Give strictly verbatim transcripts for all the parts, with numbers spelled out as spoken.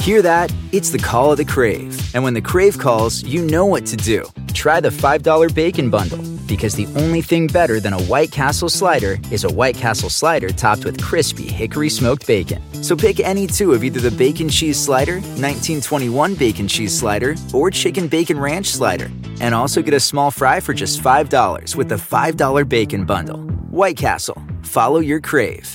Hear that? It's the call of the Crave. And when the Crave calls, you know what to do. Try the five dollar Bacon Bundle, because the only thing better than a White Castle slider is a White Castle slider topped with crispy hickory smoked bacon. So pick any two of either the Bacon Cheese Slider, nineteen twenty-one Bacon Cheese Slider, or Chicken Bacon Ranch Slider. And also get a small fry for just five dollars with the five dollar Bacon Bundle. White Castle. Follow your Crave.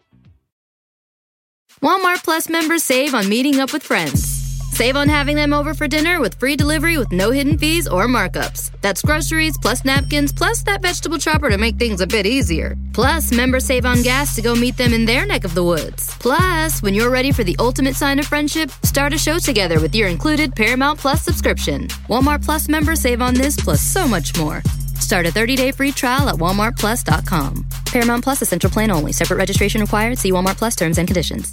Walmart Plus members save on meeting up with friends. Save on having them over for dinner with free delivery with no hidden fees or markups. That's groceries, plus napkins, plus that vegetable chopper to make things a bit easier. Plus, members save on gas to go meet them in their neck of the woods. Plus, when you're ready for the ultimate sign of friendship, start a show together with your included Paramount Plus subscription. Walmart Plus members save on this plus so much more. Start a thirty-day free trial at walmart plus dot com. Paramount Plus Essential Plan only. Separate registration required. See Walmart Plus terms and conditions.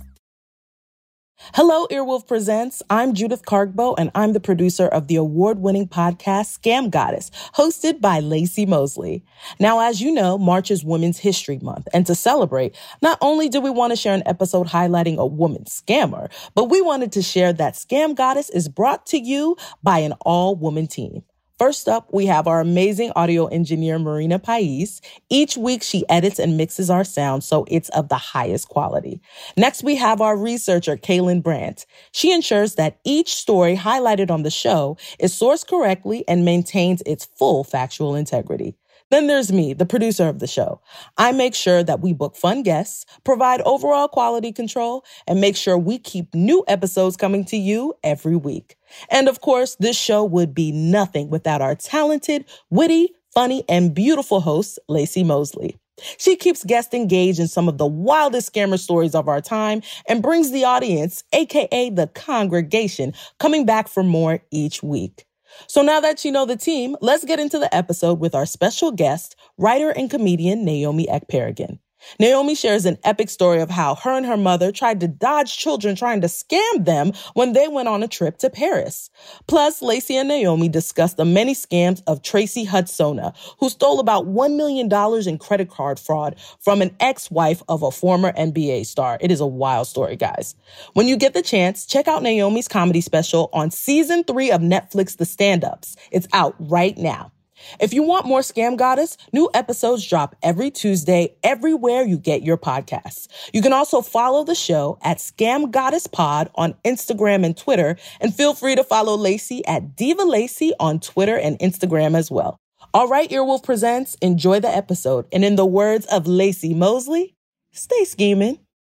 Hello, Earwolf Presents. I'm Judith Cargbo, and I'm the producer of the award-winning podcast Scam Goddess, hosted by Lacey Mosley. Now, as you know, March is Women's History Month, and to celebrate, not only do we want to share an episode highlighting a woman scammer, but we wanted to share that Scam Goddess is brought to you by an all-woman team. First up, we have our amazing audio engineer, Marina Pais. Each week, she edits and mixes our sound so it's of the highest quality. Next, we have our researcher, Kaylin Brandt. She ensures that each story highlighted on the show is sourced correctly and maintains its full factual integrity. Then there's me, the producer of the show. I make sure that we book fun guests, provide overall quality control, and make sure we keep new episodes coming to you every week. And of course, this show would be nothing without our talented, witty, funny, and beautiful host, Lacey Mosley. She keeps guests engaged in some of the wildest scammer stories of our time and brings the audience, aka the congregation, coming back for more each week. So now that you know the team, let's get into the episode with our special guest, writer and comedian Naomi Ekperigin. Naomi shares an epic story of how her and her mother tried to dodge children trying to scam them when they went on a trip to Paris. Plus, Lacey and Naomi discuss the many scams of Tracy Hudsona, who stole about one million dollars in credit card fraud from an ex-wife of a former N B A star. It is a wild story, guys. When you get the chance, check out Naomi's comedy special on season three of Netflix The Stand-Ups. It's out right now. If you want more Scam Goddess, new episodes drop every Tuesday everywhere you get your podcasts. You can also follow the show at Scam Goddess Pod on Instagram and Twitter, and feel free to follow Lacey at Diva Lacey on Twitter and Instagram as well. All right, Earwolf Presents, enjoy the episode. And in the words of Lacey Mosley, stay scheming.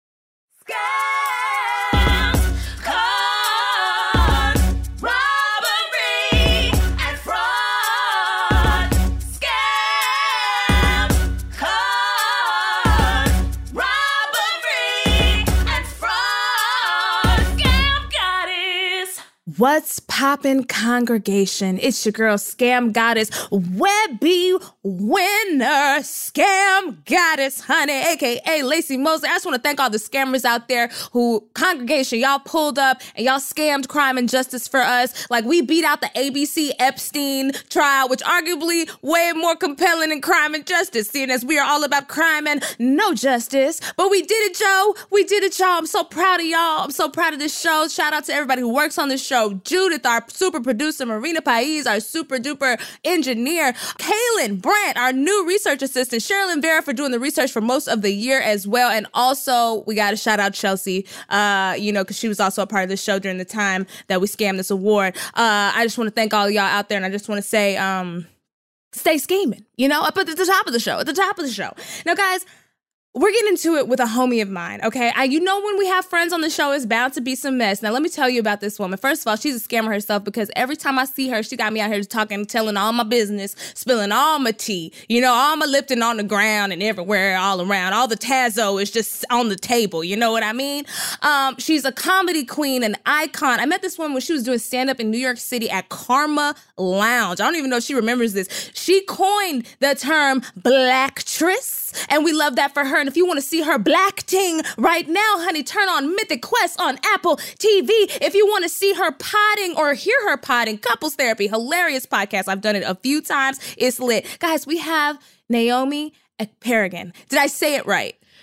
What's poppin', congregation? It's your girl, Scam Goddess, Webby Winner, Scam Goddess, honey, a k a. Lacey Mosley. I just want to thank all the scammers out there who, congregation, y'all pulled up and y'all scammed Crime and Justice for us. Like, we beat out the A B C Epstein trial, which arguably way more compelling than Crime and Justice, seeing as we are all about crime and no justice. But we did it, Joe. We did it, y'all. I'm so proud of y'all. I'm so proud of this show. Shout out to everybody who works on this show. Judith, our super producer, Marina Pais, our super duper engineer, Kaylin Brandt, our new research assistant, Sherilyn Vera for doing the research for most of the year as well. And also, we got to shout out Chelsea, uh, you know, because she was also a part of the show during the time that we scammed this award. Uh, I just want to thank all y'all out there, and I just want to say, um, stay scheming, you know, up at the top of the show, at the top of the show. Now, guys, we're getting into it with a homie of mine, okay? I, you know when we have friends on the show, it's bound to be some mess. Now, let me tell you about this woman. First of all, she's a scammer herself because every time I see her, she got me out here talking, telling all my business, spilling all my tea. You know, all my Lipton on the ground and everywhere, all around. All the Tazo is just on the table. You know what I mean? Um, she's a comedy queen, an icon. I met this woman when she was doing stand-up in New York City at Karma Lounge. I don't even know if she remembers this. She coined the term Blacktress, and we love that for her. And if you want to see her black ting right now, honey, turn on Mythic Quest on Apple T V. If you want to see her potting or hear her potting, Couples Therapy, hilarious podcast. I've done it a few times. It's lit. Guys, we have Naomi Ekperigin. Did I say it right?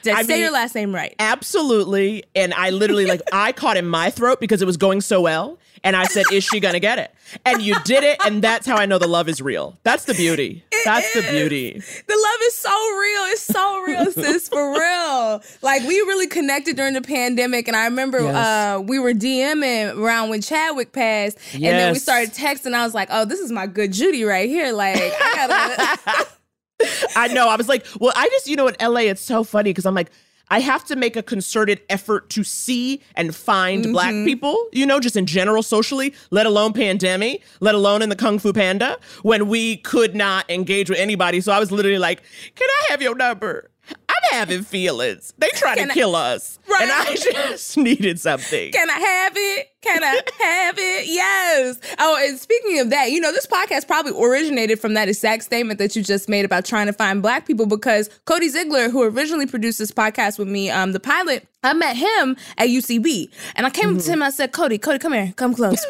Did I, I say mean, your last name right? Absolutely. And I literally, like, I caught in my throat because it was going so well. And I said, is she going to get it? And you did it. And that's how I know the love is real. That's the beauty. It that's is. the beauty. The love is so real. It's so real, sis, for real. Like, we really connected during the pandemic. And I remember Yes. uh, we were DMing around when Chadwick passed. And then we Yes. started texting. I was like, oh, this is my good Judy right here. Like, I gotta... I know. I was like, well, I just, you know, in L A, it's so funny because I'm like, I have to make a concerted effort to see and find Mm-hmm. Black people, you know, just in general socially, let alone pandemic, let alone in the Kung Fu Panda, when we could not engage with anybody. So I was literally like, can I have your number? I'm having feelings. They trying Can to I- kill us. Right. And I just needed something. Can I have it? Can I have it? Yes. Oh, and speaking of that, you know, this podcast probably originated from that exact statement that you just made about trying to find Black people, because Cody Ziegler, who originally produced this podcast with me, um, the pilot, I met him at U C B. And I came Mm-hmm. up to him and I said, Cody, Cody, come here. Come close.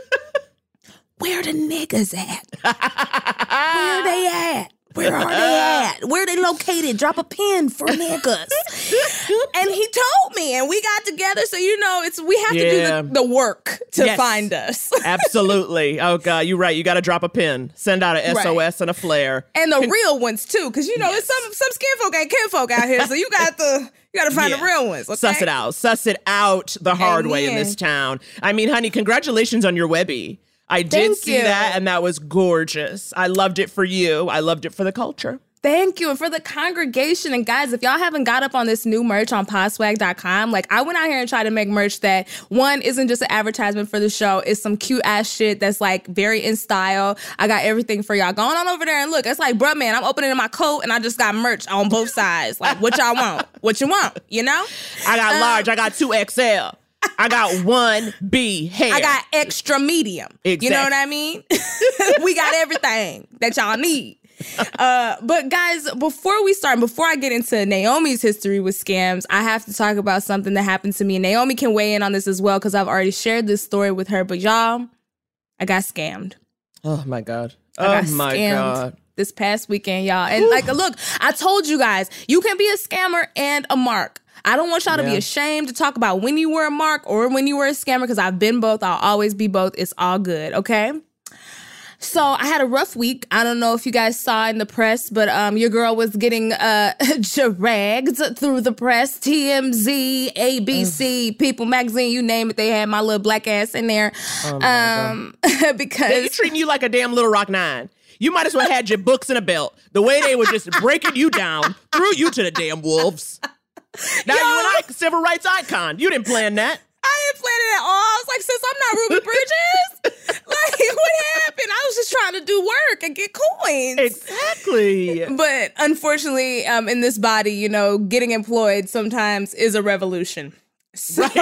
Where the niggas at? Where they at? Where are they at? Where they located? Drop a pin for niggas. And he told me, and we got together. So, you know, it's we have Yeah. to do the, the work to Yes. find us. Absolutely. Oh, God, you're right. You got to drop a pin. Send out an S O S and a flare. And the real ones, too. Because, you know, Yes. it's some some skin folk ain't kin folk out here. So you got to, you got to find Yeah. the real ones. Okay? Suss it out. Suss it out the hard way in Amen. this town. I mean, honey, congratulations on your Webby. I did Thank see you. that, and that was gorgeous. I loved it for you. I loved it for the culture. Thank you. And for the congregation. And guys, if y'all haven't got up on this new merch on podswag dot com, like I went out here and tried to make merch that, one, isn't just an advertisement for the show. It's some cute ass shit that's like very in style. I got everything for y'all. Going on over there and look. It's like, bruh, man, I'm opening my coat and I just got merch on both sides. Like, what y'all want? What you want? You know? I got Um, large. I got two X L. I got one B hair. I got extra medium. You know Exactly. what I mean? We got everything that y'all need. Uh, but guys, before we start, before I get into Naomi's history with scams, I have to talk about something that happened to me. And Naomi can weigh in on this as well because I've already shared this story with her. But y'all, I got scammed. Oh, my God. I Oh, got my scammed God. this past weekend, y'all. And like, look, I told you guys, you can be a scammer and a mark. I don't want y'all to be Yeah. ashamed to talk about when you were a mark or when you were a scammer, because I've been both. I'll always be both. It's all good, okay? So I had a rough week. I don't know if you guys saw in the press, but um, your girl was getting uh, dragged through the press. T M Z, A B C, People Magazine, you name it. They had my little black ass in there. Oh my um, They because treating you like a damn Little Rock Nine. You might as well had your books in a belt. The way they were just breaking you down, threw you to the damn wolves. Now Yo. you and I, civil rights icon. You didn't plan that. I didn't plan it at all. I was like, sis, I'm not Ruby Bridges. Like, what happened? I was just trying to do work and get coins. Exactly. But unfortunately, um, in this body, you know, getting employed sometimes is a revolution. So right.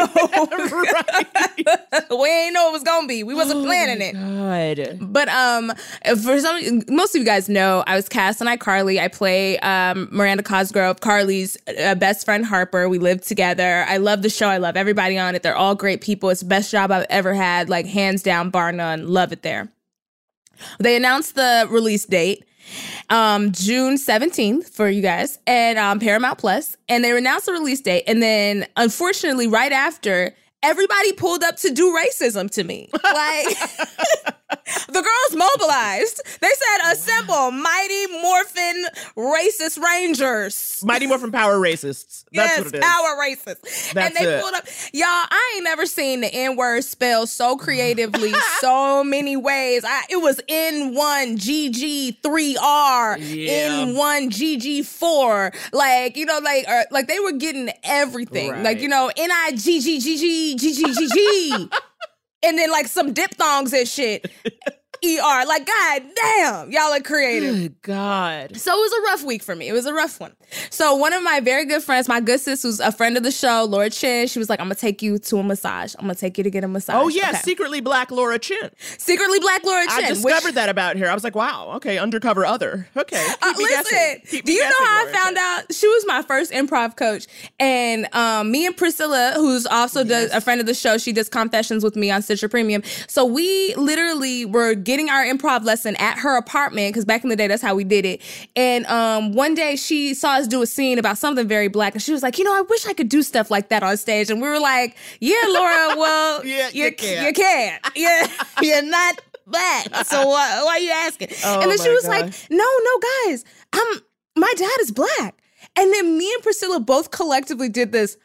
we ain't know it was gonna be. We wasn't planning it. God. But um, for some, most of you guys know, I was cast on iCarly. I play um, Miranda Cosgrove, Carly's uh, best friend Harper. We live together. I love the show. I love everybody on it. They're all great people. It's the best job I've ever had, like hands down, bar none. Love it there. They announced the release date, um, June seventeenth for you guys, and um, Paramount Plus, and they announced the release date, and then unfortunately, right after, everybody pulled up to do racism to me. Like, the girls mobilized. They said, assemble, mighty morphin racist rangers. Mighty Morphin Power Racists. That's Yes, what it is. power racist. That's and they it. pulled up. Y'all, I ain't never seen the N-word spelled so creatively, so many ways. I, it was N one G G three R, Yeah. N one G G four. Like, you know, like, or, like they were getting everything. Right. Like, you know, N I G G G G G G G G. And then like some diphthongs and shit. E R. Like, God damn, y'all are creative. Good God. So it was a rough week for me. It was a rough one. So one of my very good friends, my good sis, who's a friend of the show, Laura Chin, she was like, I'm going to take you to a massage. I'm going to take you to get a massage. Oh, yeah. Okay. Secretly Black Laura Chin. Secretly Black Laura Chin. I discovered that about her. I was like, wow. Okay. Undercover other. Okay. Keep Uh, me listen, guessing. Keep do me you know guessing, how I Laura found Chin. out? She was my first improv coach. And um, me and Priscilla, who's also does, a friend of the show, she does confessions with me on Stitcher Premium. So we literally were getting our improv lesson at her apartment, because back in the day, that's how we did it. And um, one day she saw us do a scene about something very black, and she was like, you know, I wish I could do stuff like that on stage. And we were like, yeah, Laura, well, yeah, you, you can. You can. Yeah, you're not black. So why, why are you asking? Oh, and then she was gosh. like, no, no, guys, I'm, my dad is black. And then me and Priscilla both collectively did this.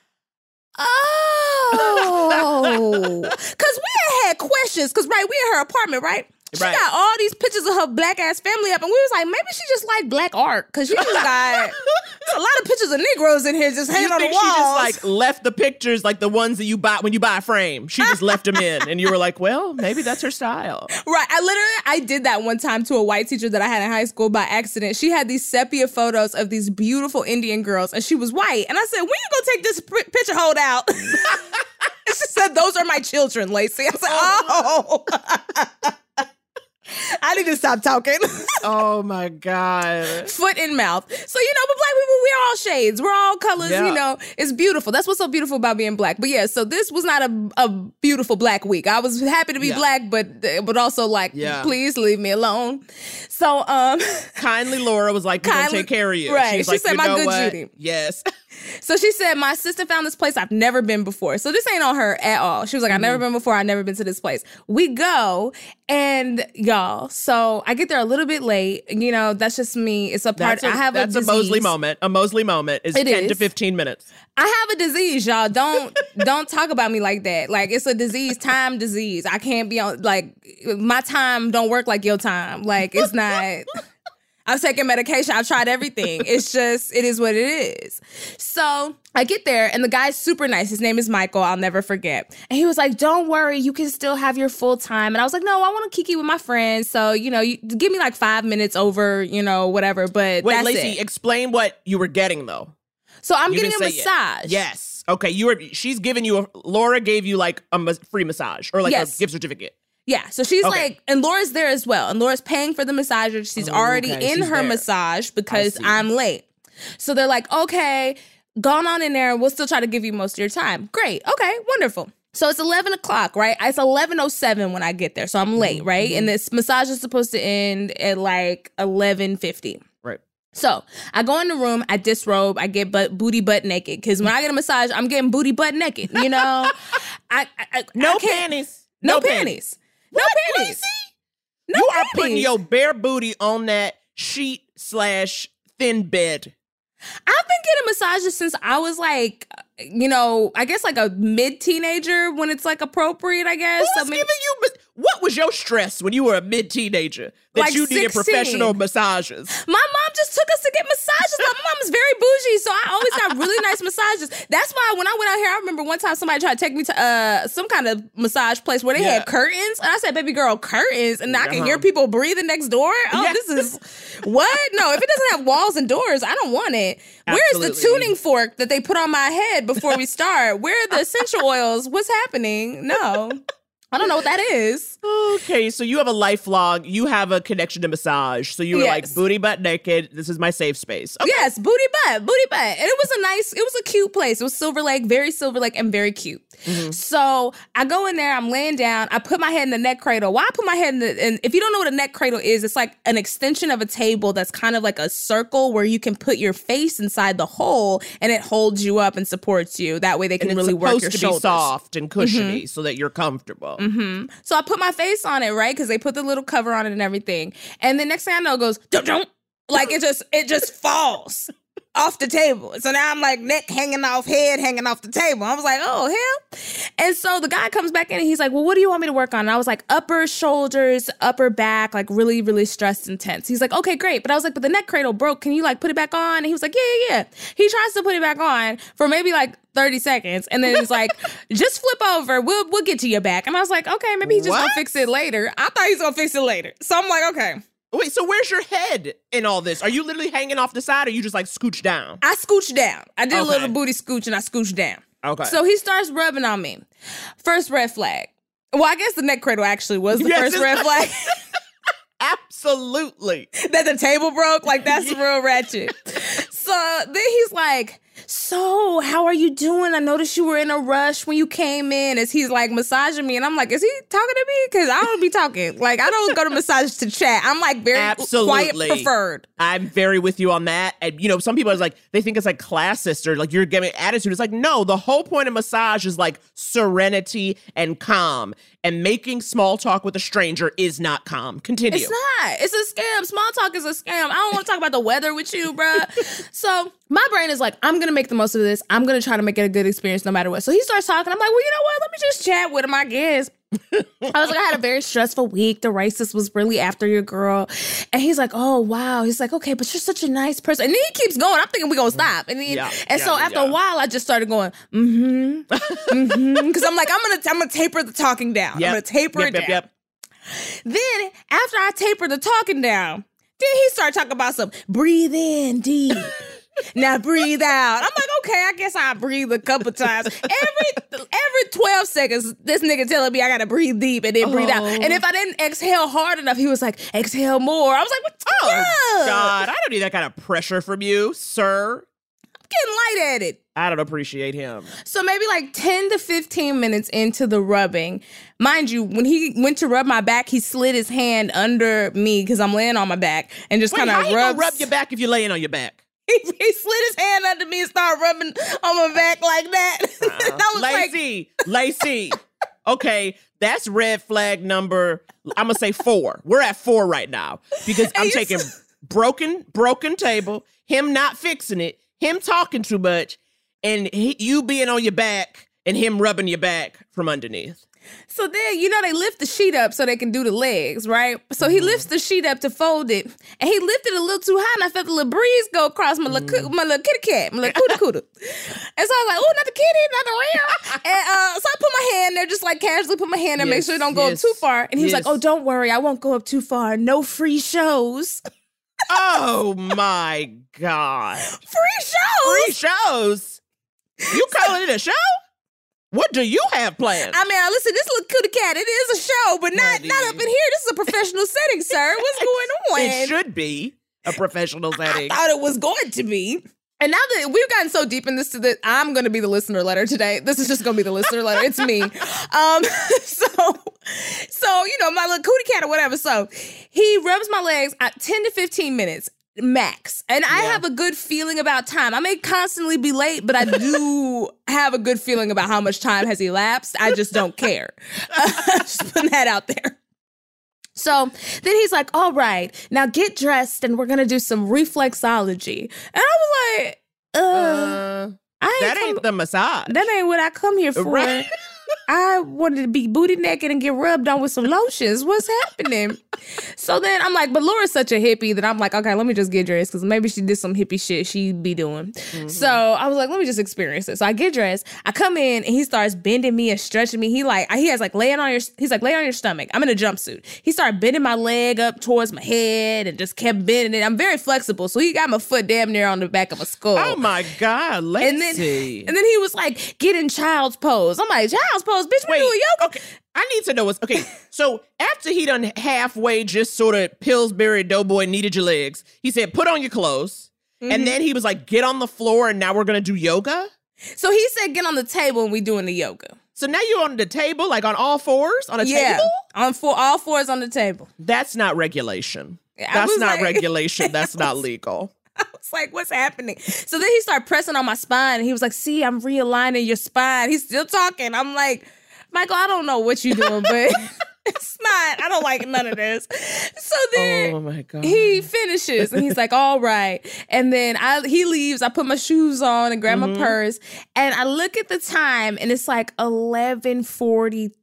Oh, because we had, had questions. Because, right, we in her apartment, right? She right. got all these pictures of her black ass family up, and we was like, maybe she just like black art, because she just got a lot of pictures of Negroes in here just hanging you on the think walls. She just like left the pictures, like the ones that you buy when you buy a frame. She just left them in, and you were like, well, maybe that's her style. Right. I literally I did that one time to a white teacher that I had in high school by accident. She had these sepia photos of these beautiful Indian girls, and she was white. And I said, when you gonna take this p- picture hold out? And she said, those are my children, Lacey. I said, oh. I need to stop talking. Oh, my God. Foot in mouth. So, you know, but black people, we're all shades. We're all colors, yeah. you know. It's beautiful. That's what's so beautiful about being black. But, yeah, so this was not a, a beautiful black week. I was happy to be yeah. black, but but also like, yeah. please leave me alone. So, um... Kindly Laura was like, we're going to take care of you. Right. She's she like, said, you my know good what? Judy. Yes. So she said, my sister found this place I've never been before. So this ain't on her at all. She was like, I've never been before. I've never been to this place. We go, and y'all, so I get there a little bit late. You know, that's just me. It's a part. That's a, I have that's a a disease. Mosley moment. A Mosley moment is it ten is. to fifteen minutes. I have a disease, y'all. Don't don't talk about me like that. Like, it's a disease, time disease. I can't be on, like, my time don't work like your time. Like, it's not... I've taken medication. I've tried everything. It's just, it is what it is. So I get there, and the guy's super nice. His name is Michael. I'll never forget. And he was like, don't worry. You can still have your full time. And I was like, no, I want to kiki with my friends. So, you know, you, give me like five minutes over, you know, whatever. But Wait, that's Lacey, it. explain what you were getting, though. So I'm you getting a massage. It. Yes. Okay. You were, she's giving you, a, Laura gave you like a mas- free massage or like yes. a gift certificate. Yeah, so she's okay. like, and Laura's there as well. And Laura's paying for the massager. She's oh, already okay. in she's her there. massage because I'm late. So they're like, okay, gone on in there. We'll still try to give you most of your time. Great. Okay, wonderful. So it's eleven o'clock, right? It's eleven oh seven when I get there. So I'm late, right? Mm-hmm. And this massage is supposed to end at like eleven fifty. Right. So I go in the room, I disrobe, I get butt, booty butt naked. Because when I get a massage, I'm getting booty butt naked, you know? I, I, no I panties. No, no panties. panties. No what, panties. No you panties. are putting your bare booty on that sheet slash thin bed. I've been getting massages since I was like, you know, I guess like a mid-teenager when it's like appropriate, I guess. Who's I mean, giving you, what was your stress when you were a mid-teenager that like you needed sixteen. Professional massages? My mom just took us to get massages. My mom is very bougie, so I always got really nice massages. That's why when I went out here, I remember one time somebody tried to take me to uh, some kind of massage place where they yeah. had curtains. And I said, baby girl, curtains? And I can uh-huh. hear people breathing next door? Oh, yeah. This is, what? No, if it doesn't have walls and doors, I don't want it. Absolutely. Where's the tuning fork that they put on my head before we start? Where are the essential oils? What's happening? No. I don't know what that is. Okay, so you have a lifelong, you have a connection to massage. So you were yes. like, booty butt naked, this is my safe space. Okay. Yes, booty butt, booty butt. And it was a nice, it was a cute place. It was Silver Lake, very Silver Lake and very cute. Mm-hmm. So I go in there, I'm laying down, I put my head in the neck cradle. Why I put my head in the, and if you don't know what a neck cradle is, it's like an extension of a table that's kind of like a circle where you can put your face inside the hole and it holds you up and supports you. That way they can and really work your to shoulders. Be soft and cushiony mm-hmm. so that you're comfortable. Mm-hmm. So I put my face on it, right? Because they put the little cover on it and everything. And the next thing I know, it goes, don't, don't. Like it just, it just falls off the table. So now I'm like neck hanging off, head hanging off the table. I was like, oh, hell. And so the guy comes back in and he's like, well, what do you want me to work on? And I was like, upper shoulders, upper back, like really, really stressed and tense. He's like, okay, great. But I was like, but the neck cradle broke. Can you like put it back on? And he was like, yeah, yeah, yeah. He tries to put it back on for maybe like thirty seconds. And then he's like, just flip over. We'll we'll get to your back. And I was like, okay, maybe he's just what? gonna fix it later. I thought he was gonna fix it later. So I'm like, okay. Wait, so where's your head in all this? Are you literally hanging off the side or you just like scooch down? I scooched down. I did okay. a little booty scooch and I scooched down. Okay. So he starts rubbing on me. First red flag. Well, I guess the neck cradle actually was the yes, first red flag. Absolutely. That the table broke? Like, that's yeah. real ratchet. So then he's like, so how are you doing? I noticed you were in a rush when you came in, as he's like massaging me. And I'm like, is he talking to me? Because I don't be talking. Like, I don't go to massage to chat. I'm like very Absolutely. quiet preferred. I'm very with you on that. And, you know, some people are like, they think it's like classist or like you're giving attitude. It's like, no, the whole point of massage is like serenity and calm. And making small talk with a stranger is not calm. Continue. It's not. It's a scam. Small talk is a scam. I don't want to talk about the weather with you, bruh. So my brain is like, I'm going to make the most of this. I'm going to try to make it a good experience no matter what. So he starts talking. I'm like, well, you know what? Let me just chat with him, I guess. I was like, I had a very stressful week. The racist was really after your girl. And he's like, oh, wow. He's like, okay, but you're such a nice person. And then he keeps going. I'm thinking we're going to stop. And then, yeah, and yeah, so after yeah. a while, I just started going, mm-hmm, mm-hmm. Because I'm like, I'm going to I'm gonna taper the talking down. Yep. I'm going to taper yep, it yep, down. Yep. Then after I taper the talking down, then he started talking about some breathe in deep. Now breathe out. I'm like, okay, I guess I'll breathe a couple times. Every every twelve seconds, this nigga telling me I gotta breathe deep and then breathe Oh. out. And if I didn't exhale hard enough, he was like, exhale more. I was like, what? Oh, Yeah. God. I don't need that kind of pressure from you, sir. I'm getting light at it. I don't appreciate him. So maybe like ten to fifteen minutes into the rubbing, mind you, when he went to rub my back, he slid his hand under me because I'm laying on my back and just Wait, kind how of you gonna rubs. rub your back if you're laying on your back? He, he slid his hand under me and started rubbing on my back like that. Uh, And I was like, Lacey, Lacey. Okay, that's red flag number, I'm going to say four. We're at four right now because I'm you taking s- broken, broken table, him not fixing it, him talking too much, and he, you being on your back and him rubbing your back from underneath. so then, you know, they lift the sheet up so they can do the legs, right? So he lifts the sheet up to fold it, and he lifted it a little too high, and I felt the little breeze go across my little, coo- my little kitty cat, my little cooter cooter. And so I was like, oh, not the kitty, not the real. And uh, so I put my hand there, just like casually put my hand there, make Yes, sure it don't go yes, up too far. And he was yes. like, oh, don't worry, I won't go up too far. No free shows. Oh, my God. Free shows? Free shows? You calling it a show? What do you have planned? I mean, listen, this little cootie cat, it is a show, but not Honey. not up in here. This is a professional setting, sir. What's going on? It should be a professional I setting. thought it was going to be. And now that we've gotten so deep in this, to the, I'm going to be the listener letter today. This is just going to be the listener letter. It's me. Um, so, so you know, my little cootie cat or whatever. So he rubs my legs at ten to fifteen minutes. Max. And I Yeah. have a good feeling about time. I may constantly be late, but I do have a good feeling about how much time has elapsed. I just don't care. Just putting that out there. So then he's like, all right, now get dressed and we're going to do some reflexology. And I was like, uh, Uh, I ain't that come- ain't the massage. that ain't what I come here for. Right. I wanted to be booty naked and get rubbed on with some lotions. What's happening? So then I'm like, but Laura's such a hippie that I'm like, okay, let me just get dressed because maybe she did some hippie shit she'd be doing. Mm-hmm. So I was like, let me just experience it. So I get dressed. I come in and he starts bending me and stretching me. He like, he has like laying on your, he's like, lay on your stomach. I'm in a jumpsuit. He started bending my leg up towards my head and just kept bending it. I'm very flexible. So he got my foot damn near on the back of my skull. Oh my God, Lacey. And then, and then he was like, get in child's pose. I'm like, child's pose? Bitch, we Wait, doing yoga. okay. I need to know what's okay. So after he done halfway just sort of Pillsbury Doughboy needed your legs, he said, put on your clothes. Mm-hmm. And then he was like, get on the floor and now we're gonna do yoga. So he said, get on the table and we doing the yoga. So now you're on the table, like on all fours on a Yeah, table? on four, all fours on the table. That's not regulation. I That's was not like- regulation. That's not legal. I was like, what's happening? So then he started pressing on my spine and he was like, see, I'm realigning your spine. He's still talking. I'm like, Michael, I don't know what you're doing, but it's not, I don't like none of this. So then Oh my God. he finishes and he's like, all right. And then I he leaves. I put my shoes on and grab Mm-hmm. my purse. And I look at the time and it's like eleven forty-five.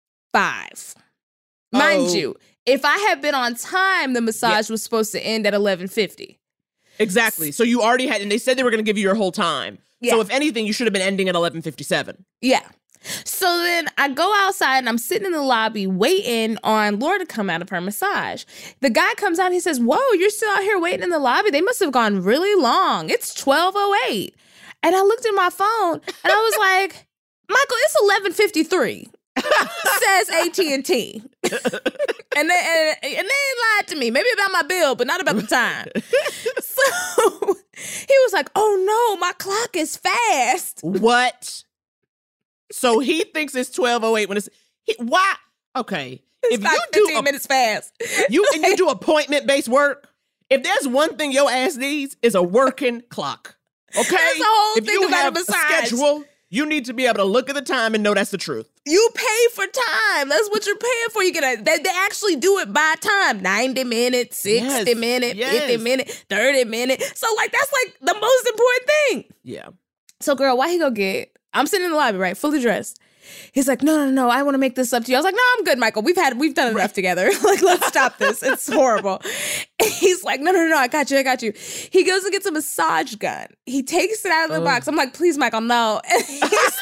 Mind Oh. you, if I had been on time, the massage was supposed to end at eleven fifty. Exactly. So you already had, and they said they were going to give you your whole time. Yeah. So if anything, you should have been ending at eleven fifty-seven. Yeah. So then I go outside and I'm sitting in the lobby waiting on Laura to come out of her massage. The guy comes out and he says, whoa, you're still out here waiting in the lobby? They must have gone really long. It's twelve oh eight. And I looked at my phone and I was like, Michael, it's eleven fifty-three. Says A T and T. And they, and, and they lied to me. Maybe about my bill, but not about the time. So He was like, oh no, my clock is fast. What? So he thinks it's twelve oh eight when it's, he, why? Okay. It's if like you fifteen do a, minutes fast. You, and you do appointment-based work, if there's one thing your ass needs, is a working clock. Okay? That's the whole if thing you about have a a massage. schedule, you need to be able to look at the time and know that's the truth. You pay for time. That's what you're paying for. You get a, they, they actually do it by time. ninety minutes, sixty Yes, minutes, yes. fifty minutes, thirty minutes. So like that's like the most important thing. Yeah. So girl, why he go get, I'm sitting in the lobby, right? Fully dressed. He's like, no, no, no, I want to make this up to you. I was like, no, I'm good, Michael. We've had, we've done enough together. Like, let's stop this. It's horrible. And he's like, no, no, no, I got you, I got you. He goes and gets a massage gun. He takes it out of the Ugh. box. I'm like, please, Michael, no. And he's-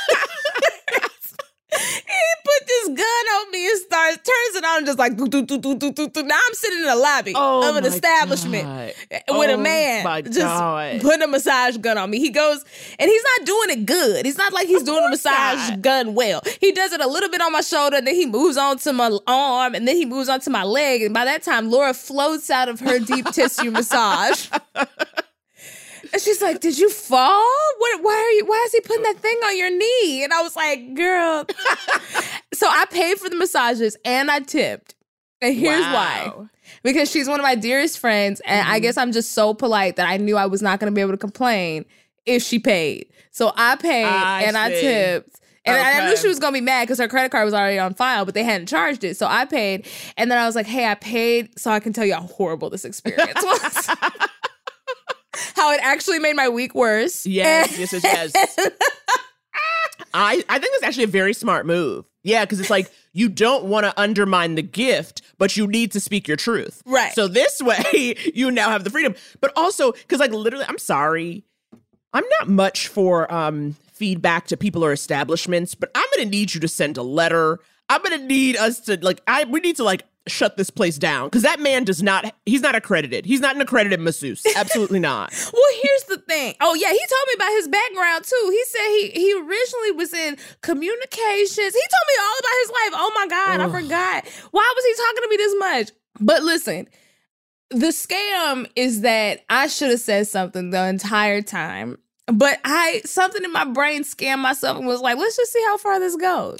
he put this gun on me and starts, turns it on, just like, do, do, do, do, do, do, do. Now I'm sitting in the lobby Oh of an my establishment God. with Oh a man my just God. putting a massage gun on me. He goes, and he's not doing it good. He's not like he's Of doing a course massage not. gun well. He does it a little bit on my shoulder, then he moves on to my arm, and then he moves on to my leg. And by that time, Laura floats out of her deep tissue massage. And she's like, did you fall? What, why are you, why is he putting that thing on your knee? And I was like, girl. So I paid for the massages and I tipped. And here's why. Wow. Because she's one of my dearest friends. And I guess I'm just so polite that I knew I was not going to be able to complain if she paid. So I paid I and I see. tipped. And I knew Okay. she was going to be mad because her credit card was already on file, but they hadn't charged it. So I paid. And then I was like, hey, I paid so I can tell you how horrible this experience was. How it actually made my week worse. Yes, yes, yes, yes. I, I think it's actually a very smart move. Yeah, because it's like you don't want to undermine the gift, but you need to speak your truth. Right. So this way, you now have the freedom. But also, because like literally, I'm sorry, I'm not much for um, feedback to people or establishments, but I'm going to need you to send a letter. I'm going to need us to like, I we need to like shut this place down because that man does not, he's not accredited. He's not an accredited masseuse. Absolutely not. Well, here's the thing. Oh, yeah, he told me about his background, too. He said he he originally was in communications. He told me all about his life. Oh, my God, Ugh. I forgot. Why was he talking to me this much? But listen, the scam is that I should have said something the entire time. But I, something in my brain scammed myself and was like, let's just see how far this goes.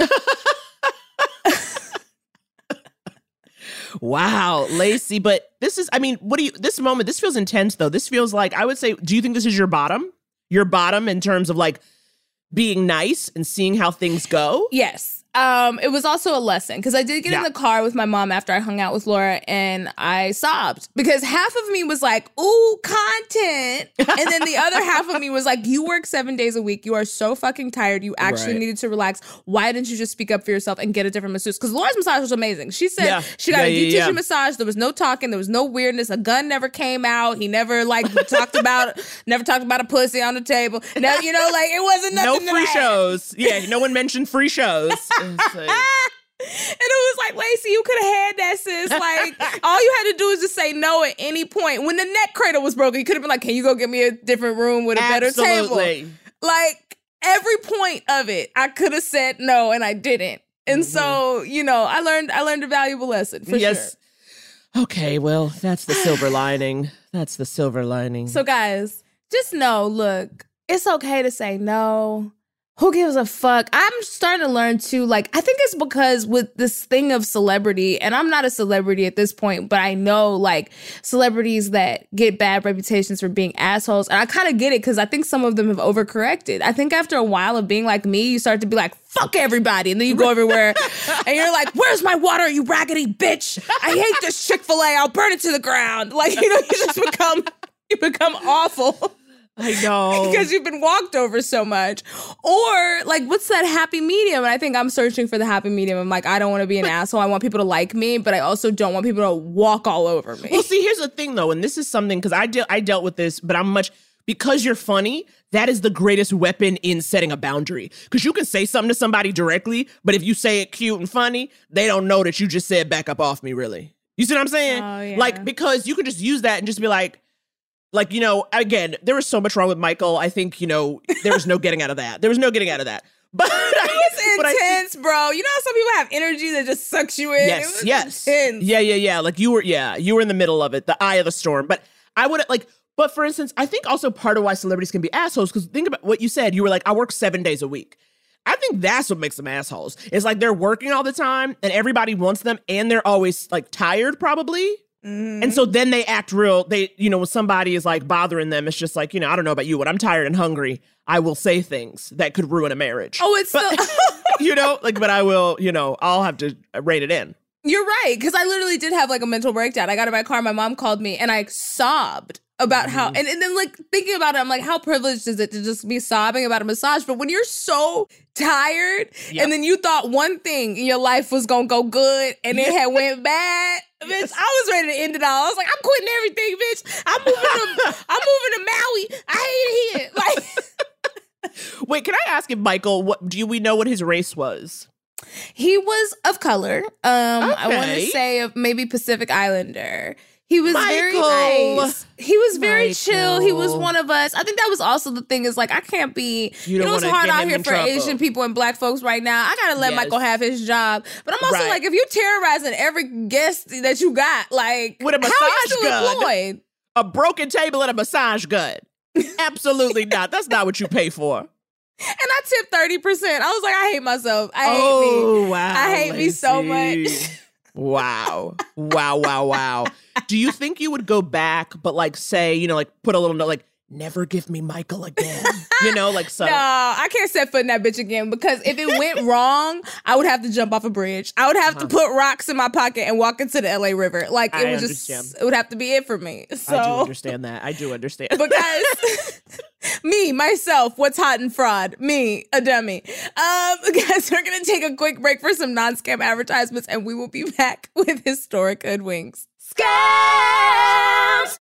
Wow, Lacey. But this is, I mean, what do you, this moment, this feels intense though. This feels like, I would say, do you think this is your bottom? Your bottom in terms of like being nice and seeing how things go? Yes. Um, it was also a lesson because I did get in Yeah. the car with my mom after I hung out with Laura and I sobbed because half of me was like, ooh, content. And then the other half of me was like, you work seven days a week. You are so fucking tired. You actually Right. needed to relax. Why didn't you just speak up for yourself and get a different masseuse? Because Laura's massage was amazing. She said Yeah. she got Yeah, a yeah, deep tissue yeah. massage. There was no talking. There was no weirdness. A gun never came out. He never like talked about, never talked about a pussy on the table. No, you know, like it wasn't No nothing. free that. shows. Yeah, no one mentioned free shows. It's like- And it was like, Lacey, you could have had that, sis. Like, all you had to do is just say no at any point. When the neck cradle was broken, you could have been like, can you go get me a different room with a better table? Absolutely. Like, every point of it, I could have said no, and I didn't. And so, you know, I learned I learned a valuable lesson, for Yes. sure. Okay, well, that's the silver lining. That's the silver lining. So, guys, just know, look, it's okay to say no. Who gives a fuck? I'm starting to learn too, like, I think it's because with this thing of celebrity, and I'm not a celebrity at this point, but I know, like, celebrities that get bad reputations for being assholes. And I kind of get it because I think some of them have overcorrected. I think after a while of being like me, you start to be like, fuck everybody. And then you go everywhere and you're like, where's my water, you raggedy bitch? I hate this Chick-fil-A. I'll burn it to the ground. Like, you know, you just become, you become awful. I know. Because you've been walked over so much. Or, like, what's that happy medium? And I think I'm searching for the happy medium. I'm like, I don't want to be an asshole. I want people to like me, but I also don't want people to walk all over me. Well, see, here's the thing, though, and this is something, because I, de- I dealt with this, but I'm much, because you're funny, that is the greatest weapon in setting a boundary. Because you can say something to somebody directly, but if you say it cute and funny, they don't know that you just said back up off me, really. You see what I'm saying? Oh, yeah. Like, because you can just use that and just be like, Like, you know, again, there was so much wrong with Michael. I think, you know, there was no getting out of that. There was no getting out of that. But It's but I think- intense, bro. You know how some people have energy that just sucks you in? It Yes, was yes. intense. Yeah, yeah, yeah. Like you were, yeah, you were in the middle of it, the eye of the storm. But I would like, But for instance, I think also part of why celebrities can be assholes, because think about what you said. You were like, I work seven days a week. I think that's what makes them assholes. It's like they're working all the time and everybody wants them and they're always like tired probably. Mm-hmm. And so then they act real. They, you know, when somebody is like bothering them, it's just like, you know, I don't know about you. When I'm tired and hungry, I will say things that could ruin a marriage. Oh, it's but, still- you know, like, but I will, you know, I'll have to rate it in. You're right. Because I literally did have like a mental breakdown. I got in my car, my mom called me and I sobbed about how, and, and then like thinking about it, I'm like, how privileged is it to just be sobbing about a massage? But when you're so tired yep. and then you thought one thing in your life was going to go good and it had went bad, yes. bitch, I was ready to end it all. I was like, I'm quitting everything, bitch. I'm moving to, I'm moving to Maui. I hate it here. Like, wait, can I ask if Michael, what do we know what his race was? He was of color. Um, okay. I want to say of maybe Pacific Islander. He was Michael. very nice. He was very Michael. chill. He was one of us. I think that was also the thing is like, I can't be, you, you know, it's hard out here for trouble. Asian people and black folks right now. I got to let yes. Michael have his job. But I'm also right. like, if you're terrorizing every guest that you got, like, with a massage how are you still gun, employed? A broken table and a massage gun. Absolutely not. That's not what you pay for. And I tipped thirty percent. I was like, I hate myself. I hate oh, me. Wow, I hate Lacey. me so much. Wow. Wow, wow, wow. Do you think you would go back, but like say, you know, like put a little note, like, never give me Michael again? You know, like so. No, I can't set foot in that bitch again because if it went wrong, I would have to jump off a bridge. I would have uh-huh. to put rocks in my pocket and walk into the L A River. Like, it I would understand. just, it would have to be it for me. So, I do understand that. I do understand. Because me, myself, what's hot and fraud? Me, a dummy. Um, guys, we're going to take a quick break for some non-scam advertisements and we will be back with Historic Hoodwinks. Scams!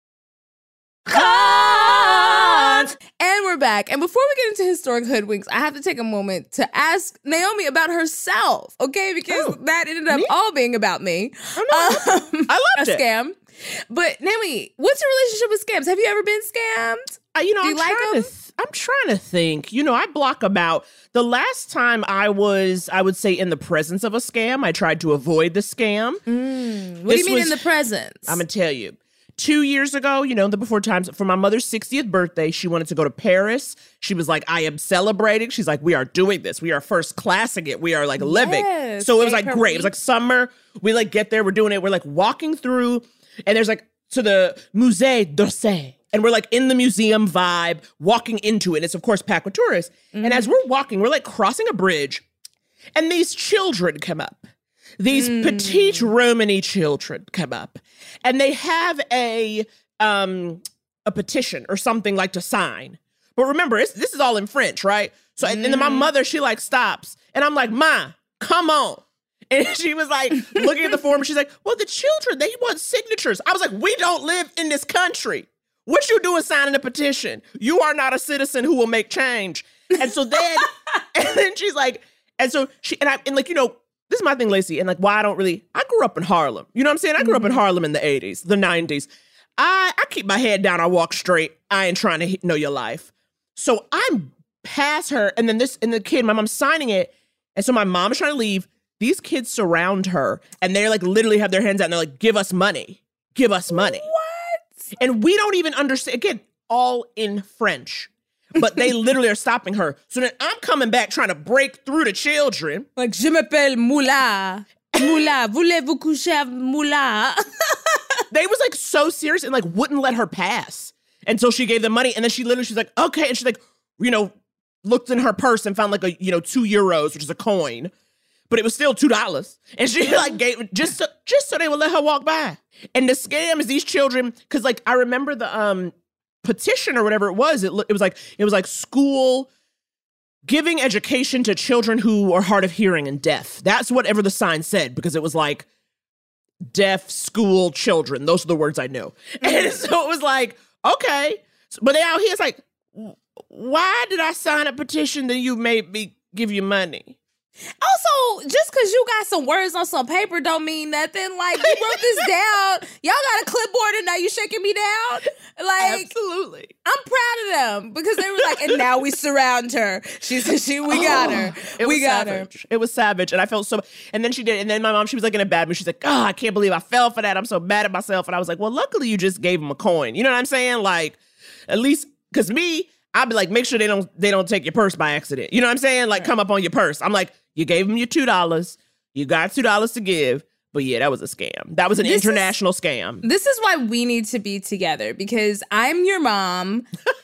Cons! And we're back. And before we get into Historic Hoodwinks, I have to take a moment to ask Naomi about herself, okay? Because oh, that ended up me? all being about me. Oh, no. Um, I loved a it. scam. But Naomi, what's your relationship with scams? Have you ever been scammed? Uh, you know, Do I'm you like trying them? to th- I'm trying to think. You know, I block them out. The last time I was, I would say, in the presence of a scam, I tried to avoid the scam. Mm, what this do you mean was, in the presence? I'm going to tell you. Two years ago, you know, the before times, for my mother's sixtieth birthday, she wanted to go to Paris. She was like, I am celebrating. She's like, we are doing this. We are first classing it. We are like living. Yes, so it was like great. It was like summer. We like get there. We're doing it. We're like walking through and there's like to the Musée d'Orsay. And we're like in the museum vibe, walking into it. It's of course packed with tourists. Mm-hmm. And as we're walking, we're like crossing a bridge and these children come up. These mm. petite Romany children come up and they have a um, a petition or something like to sign. But remember, it's, this is all in French, right? So, mm. and then my mother, she like stops and I'm like, Ma, come on. And she was like looking at the form and she's like, well, the children, they want signatures. I was like, we don't live in this country. What you doing signing a petition? You are not a citizen who will make change. And so then, and then she's like, and so she, and I, and like, you know, this is my thing, Lacey, and like why I don't really, I grew up in Harlem. You know what I'm saying? I grew mm-hmm. up in Harlem in the eighties, the nineties. I, I keep my head down, I walk straight. I ain't trying to know your life. So I'm past her, and then this, and the kid, my mom's signing it, and so my mom is trying to leave. These kids surround her, and they're like literally have their hands out, and they're like, give us money. Give us money. What? And we don't even understand, again, all in French. But they literally are stopping her. So then I'm coming back trying to break through the children. Like, je m'appelle Moula. Moula. Voulez-vous coucher Moula? They was like so serious and like wouldn't let her pass until she gave them money. And then she literally, she's like, okay. And she's like, you know, looked in her purse and found like a, you know, two euros, which is a coin. But it was still two dollars. And she like gave, just so, just so they would let her walk by. And the scam is these children, because like I remember the, um, petition or whatever it was, it, it was like it was like school giving education to children who are hard of hearing and deaf. That's whatever the sign said, because it was like deaf school children. Those are the words I knew. And so it was like, okay. But they out here, it's like, why did I sign a petition that you made me give you money? Also, just because you got some words on some paper don't mean nothing. Like, you wrote this down. Y'all got a clipboard and now you shaking me down? Like, absolutely. I'm proud of them because they were like, and now we surround her. She said, "She, we got her. It we was got savage. her." It was savage. And I felt so, and then she did, and then my mom, she was like in a bad mood. She's like, oh, I can't believe I fell for that. I'm so mad at myself. And I was like, well, luckily you just gave him a coin. You know what I'm saying? Like, at least, because me, I'd be like, make sure they don't they don't take your purse by accident. You know what I'm saying? Like, come up on your purse. I'm like, you gave them your two dollars. You got two dollars to give. But yeah, that was a scam. That was an this international is, scam. This is why we need to be together, because I'm your mom.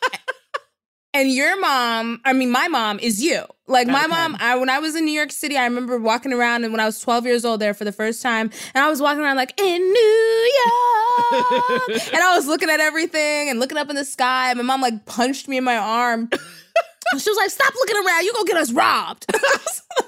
And your mom, I mean, my mom is you. Like, my okay. mom, I, when I was in New York City, I remember walking around, and when I was twelve years old there for the first time, and I was walking around like, in New York. And I was looking at everything and looking up in the sky. And my mom, like, punched me in my arm. She was like, stop looking around. You're going to get us robbed. I was like,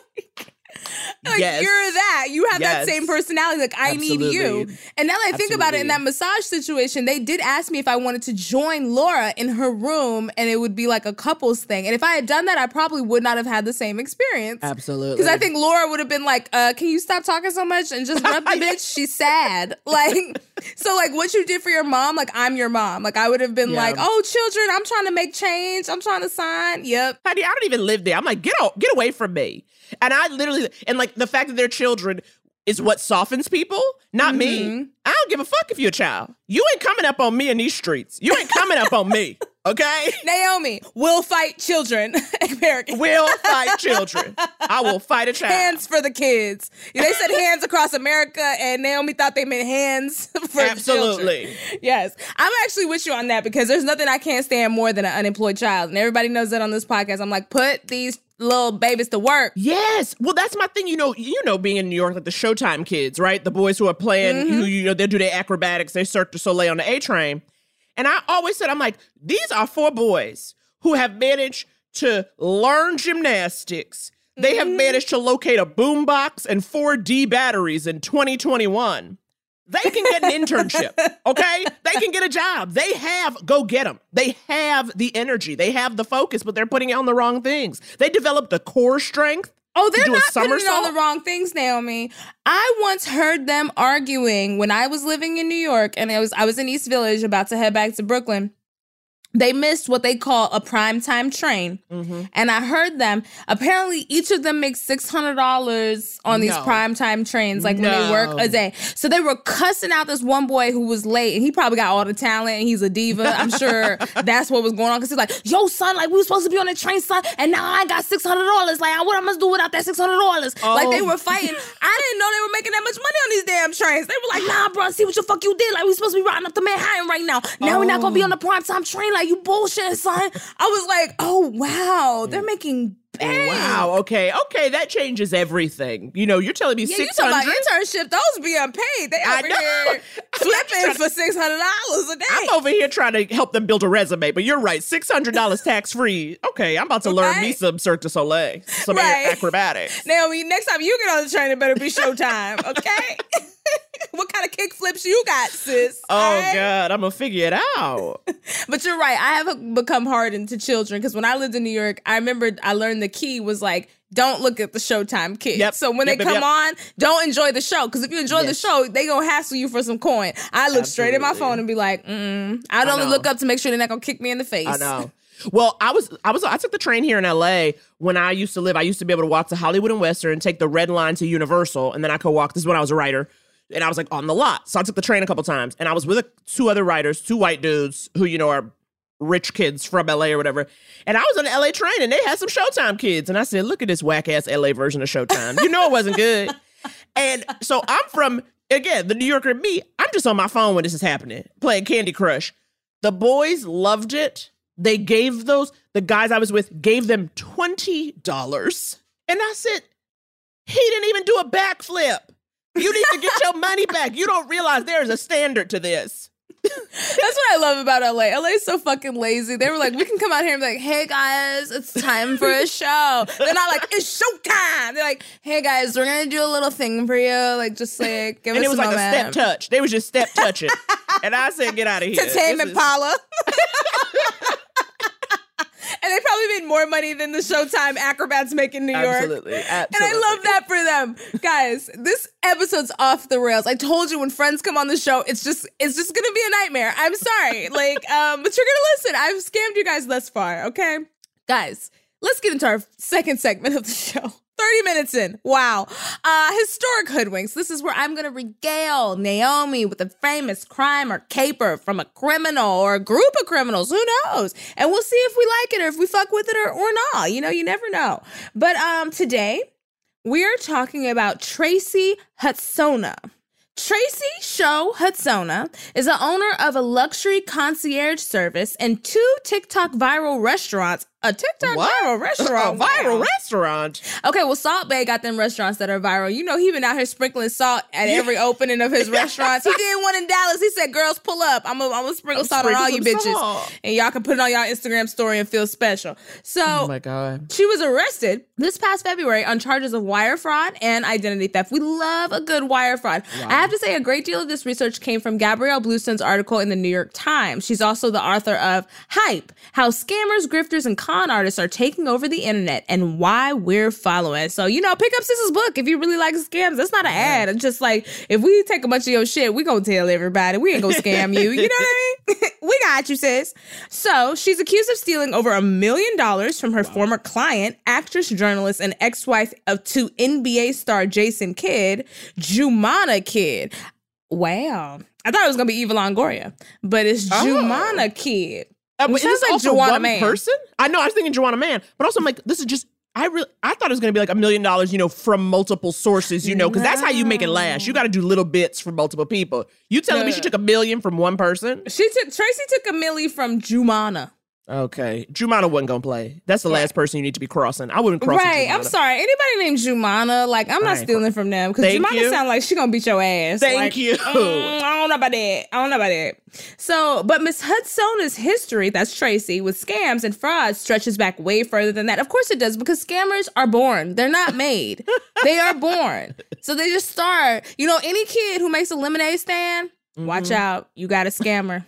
Like, yes. You're that. You have yes. that same personality. Like, I Absolutely. need you. And now that I think Absolutely. about it, in that massage situation, they did ask me if I wanted to join Laura in her room, and it would be like a couples thing. And if I had done that, I probably would not have had the same experience. Absolutely. Because I think Laura would have been like, uh, can you stop talking so much and just rub the bitch? She's sad. Like, so like what you did for your mom, like, I'm your mom. Like, I would have been yeah. like, oh, children, I'm trying to make change. I'm trying to sign. Yep. Honey, I don't even live there. I'm like, get out, get away from me. And I literally, and like the fact that they're children is what softens people, not mm-hmm. me. I don't give a fuck if you're a child. You ain't coming up on me in these streets. You ain't coming up on me, okay? Naomi, will fight children. Will fight children. I will fight a child. Hands for the kids. They said hands across America, and Naomi thought they meant hands for Absolutely. the children. Yes. I'm actually with you on that, because there's nothing I can't stand more than an unemployed child. And everybody knows that on this podcast. I'm like, put these little babies to work. Yes. Well, that's my thing. You know, you know, being in New York, like the Showtime kids, right? The boys who are playing, mm-hmm. who, you know, they do their acrobatics, they Cirque du Soleil on the A train. And I always said, I'm like, these are four boys who have managed to learn gymnastics. They mm-hmm. have managed to locate a boombox and four D batteries in twenty twenty-one. They can get an internship, okay? They can get a job. They have, go get them. They have the energy. They have the focus, but they're putting it on the wrong things. They developed a core strength. Oh, they're not putting it on the wrong things, Naomi. I once heard them arguing when I was living in New York, and I was I was in East Village about to head back to Brooklyn. They missed what they call a primetime train. Mm-hmm. And I heard them. Apparently, each of them makes six hundred dollars on these no. primetime trains, like no. when they work a day. So they were cussing out this one boy who was late, and he probably got all the talent, and he's a diva. I'm sure that's what was going on. Because he's like, yo, son, like, we were supposed to be on the train, son, and now I got six hundred dollars. Like, what am I supposed to do without that six hundred dollars? Oh. Like, they were fighting. I didn't know they were making that much money on these damn trains. They were like, nah, bro, see what the fuck you did. Like, we supposed to be riding up to Manhattan right now. Now oh. we're not going to be on the primetime train. Like, you bullshit, son. I was like, oh, wow, they're making bank. Wow, okay, okay, that changes everything. You know, you're telling me yeah, six hundred dollars? You talking about internship, those being paid. They over here flipping for six hundred dollars a day. I'm over here trying to help them build a resume, but you're right, six hundred dollars tax-free. Okay, I'm about to learn right. me some Cirque du Soleil, some right. acrobatics. Naomi, next time you get on the train, it better be Showtime, okay? What kind of kick flips you got, sis? Oh, right? God, I'm going to figure it out. But you're right. I have become hardened to children, because when I lived in New York, I remember I learned the key was like, don't look at the Showtime kids. Yep. So when yep, they come yep. on, don't enjoy the show. Because if you enjoy yes. the show, they going to hassle you for some coin. I look Absolutely. straight at my phone and be like, mm. I'd only look up to make sure they're not going to kick me in the face. I know. Well, I was, I was, I took the train here in L A when I used to live. I used to be able to walk to Hollywood and Western and take the red line to Universal. And then I could walk. This is when I was a writer. And I was like on the lot. So I took the train a couple times. And I was with a, two other writers, two white dudes who, you know, are rich kids from L A or whatever. And I was on the L A train and they had some Showtime kids. And I said, look at this whack-ass L A version of Showtime. You know it wasn't good. And so I'm from, again, the New Yorker and me, I'm just on my phone when this is happening, playing Candy Crush. The boys loved it. They gave those, the guys I was with gave them twenty dollars. And I said, he didn't even do a backflip. You need to get your money back. You don't realize there is a standard to this. That's what I love about L A. L A is so fucking lazy. They were like, we can come out here and be like, hey guys, it's time for a show. They're not like, it's showtime. They're like, hey guys, we're gonna do a little thing for you. Like, just like, give and us a moment. And it was like a step touch. They was just step touching. And I said, get out of here. To Tame Impala. And they probably made more money than the Showtime acrobats make in New York. Absolutely. Absolutely. And I love that for them. Guys, this episode's off the rails. I told you when friends come on the show, it's just it's just gonna be a nightmare. I'm sorry. Like, um, but you're gonna listen. I've scammed you guys thus far, okay? Guys, let's get into our second segment of the show. thirty minutes in. Wow. Uh, historic hoodwinks. This is where I'm going to regale Naomi with a famous crime or caper from a criminal or a group of criminals. Who knows? And we'll see if we like it or if we fuck with it or, or not. You know, you never know. But um, today, we're talking about Tracy Hutsona. Tracy Show Hutsona is the owner of a luxury concierge service and two TikTok viral restaurants. A TikTok What? viral restaurant. A viral Wow. restaurant. Okay, well, Salt Bae got them restaurants that are viral. You know, he been out here sprinkling salt at every opening of his restaurants. He did one in Dallas. He said, girls, pull up. I'm going to sprinkle I'm salt on all you sprinkling bitches. salt. And y'all can put it on y'all Instagram story and feel special. So, Oh my God. she was arrested this past February on charges of wire fraud and identity theft. We love a good wire fraud. Wow. I have to say, a great deal of this research came from Gabrielle Blueston's article in the New York Times. She's also the author of Hype, How Scammers, Grifters, and Con Artists Are Taking Over the Internet and Why We're Following. So, you know, pick up Sis's book if you really like scams. That's not an ad. It's just like, if we take a bunch of your shit, we gonna tell everybody. We ain't gonna scam you. You know what I mean? We got you, sis. So, she's accused of stealing over a million dollars from her wow. former client, actress, journalist, and ex-wife of to N B A star Jason Kidd, Jumana Kidd. Wow. I thought it was gonna be Eva Longoria, but it's Oh. Jumana Kidd. Uh, but Which sounds is this like also Joanna one Man. person? I know, I was thinking Joanna Man, but also I'm like, this is just, I really, I thought it was going to be like a million dollars, you know, from multiple sources, you know, because that's how you make it last. You got to do little bits from multiple people. You telling No. me she took a million from one person? She took Tracy took a milli from Jumana. Okay. Jumana wasn't going to play. That's the last person you need to be crossing. I wouldn't cross Right. Jumana. I'm sorry. Anybody named Jumana, like, I'm not I ain't stealing from them because Thank Jumana you. sound like she gonna beat your ass. Thank Like, you. mm, I don't know about that. I don't know about that. So, but Miss Hutsona's history, that's Tracy, with scams and frauds stretches back way further than that. Of course it does, because scammers are born. They're not made. They are born. So they just start. You know, any kid who makes a lemonade stand, Mm-hmm. watch out. You got a scammer.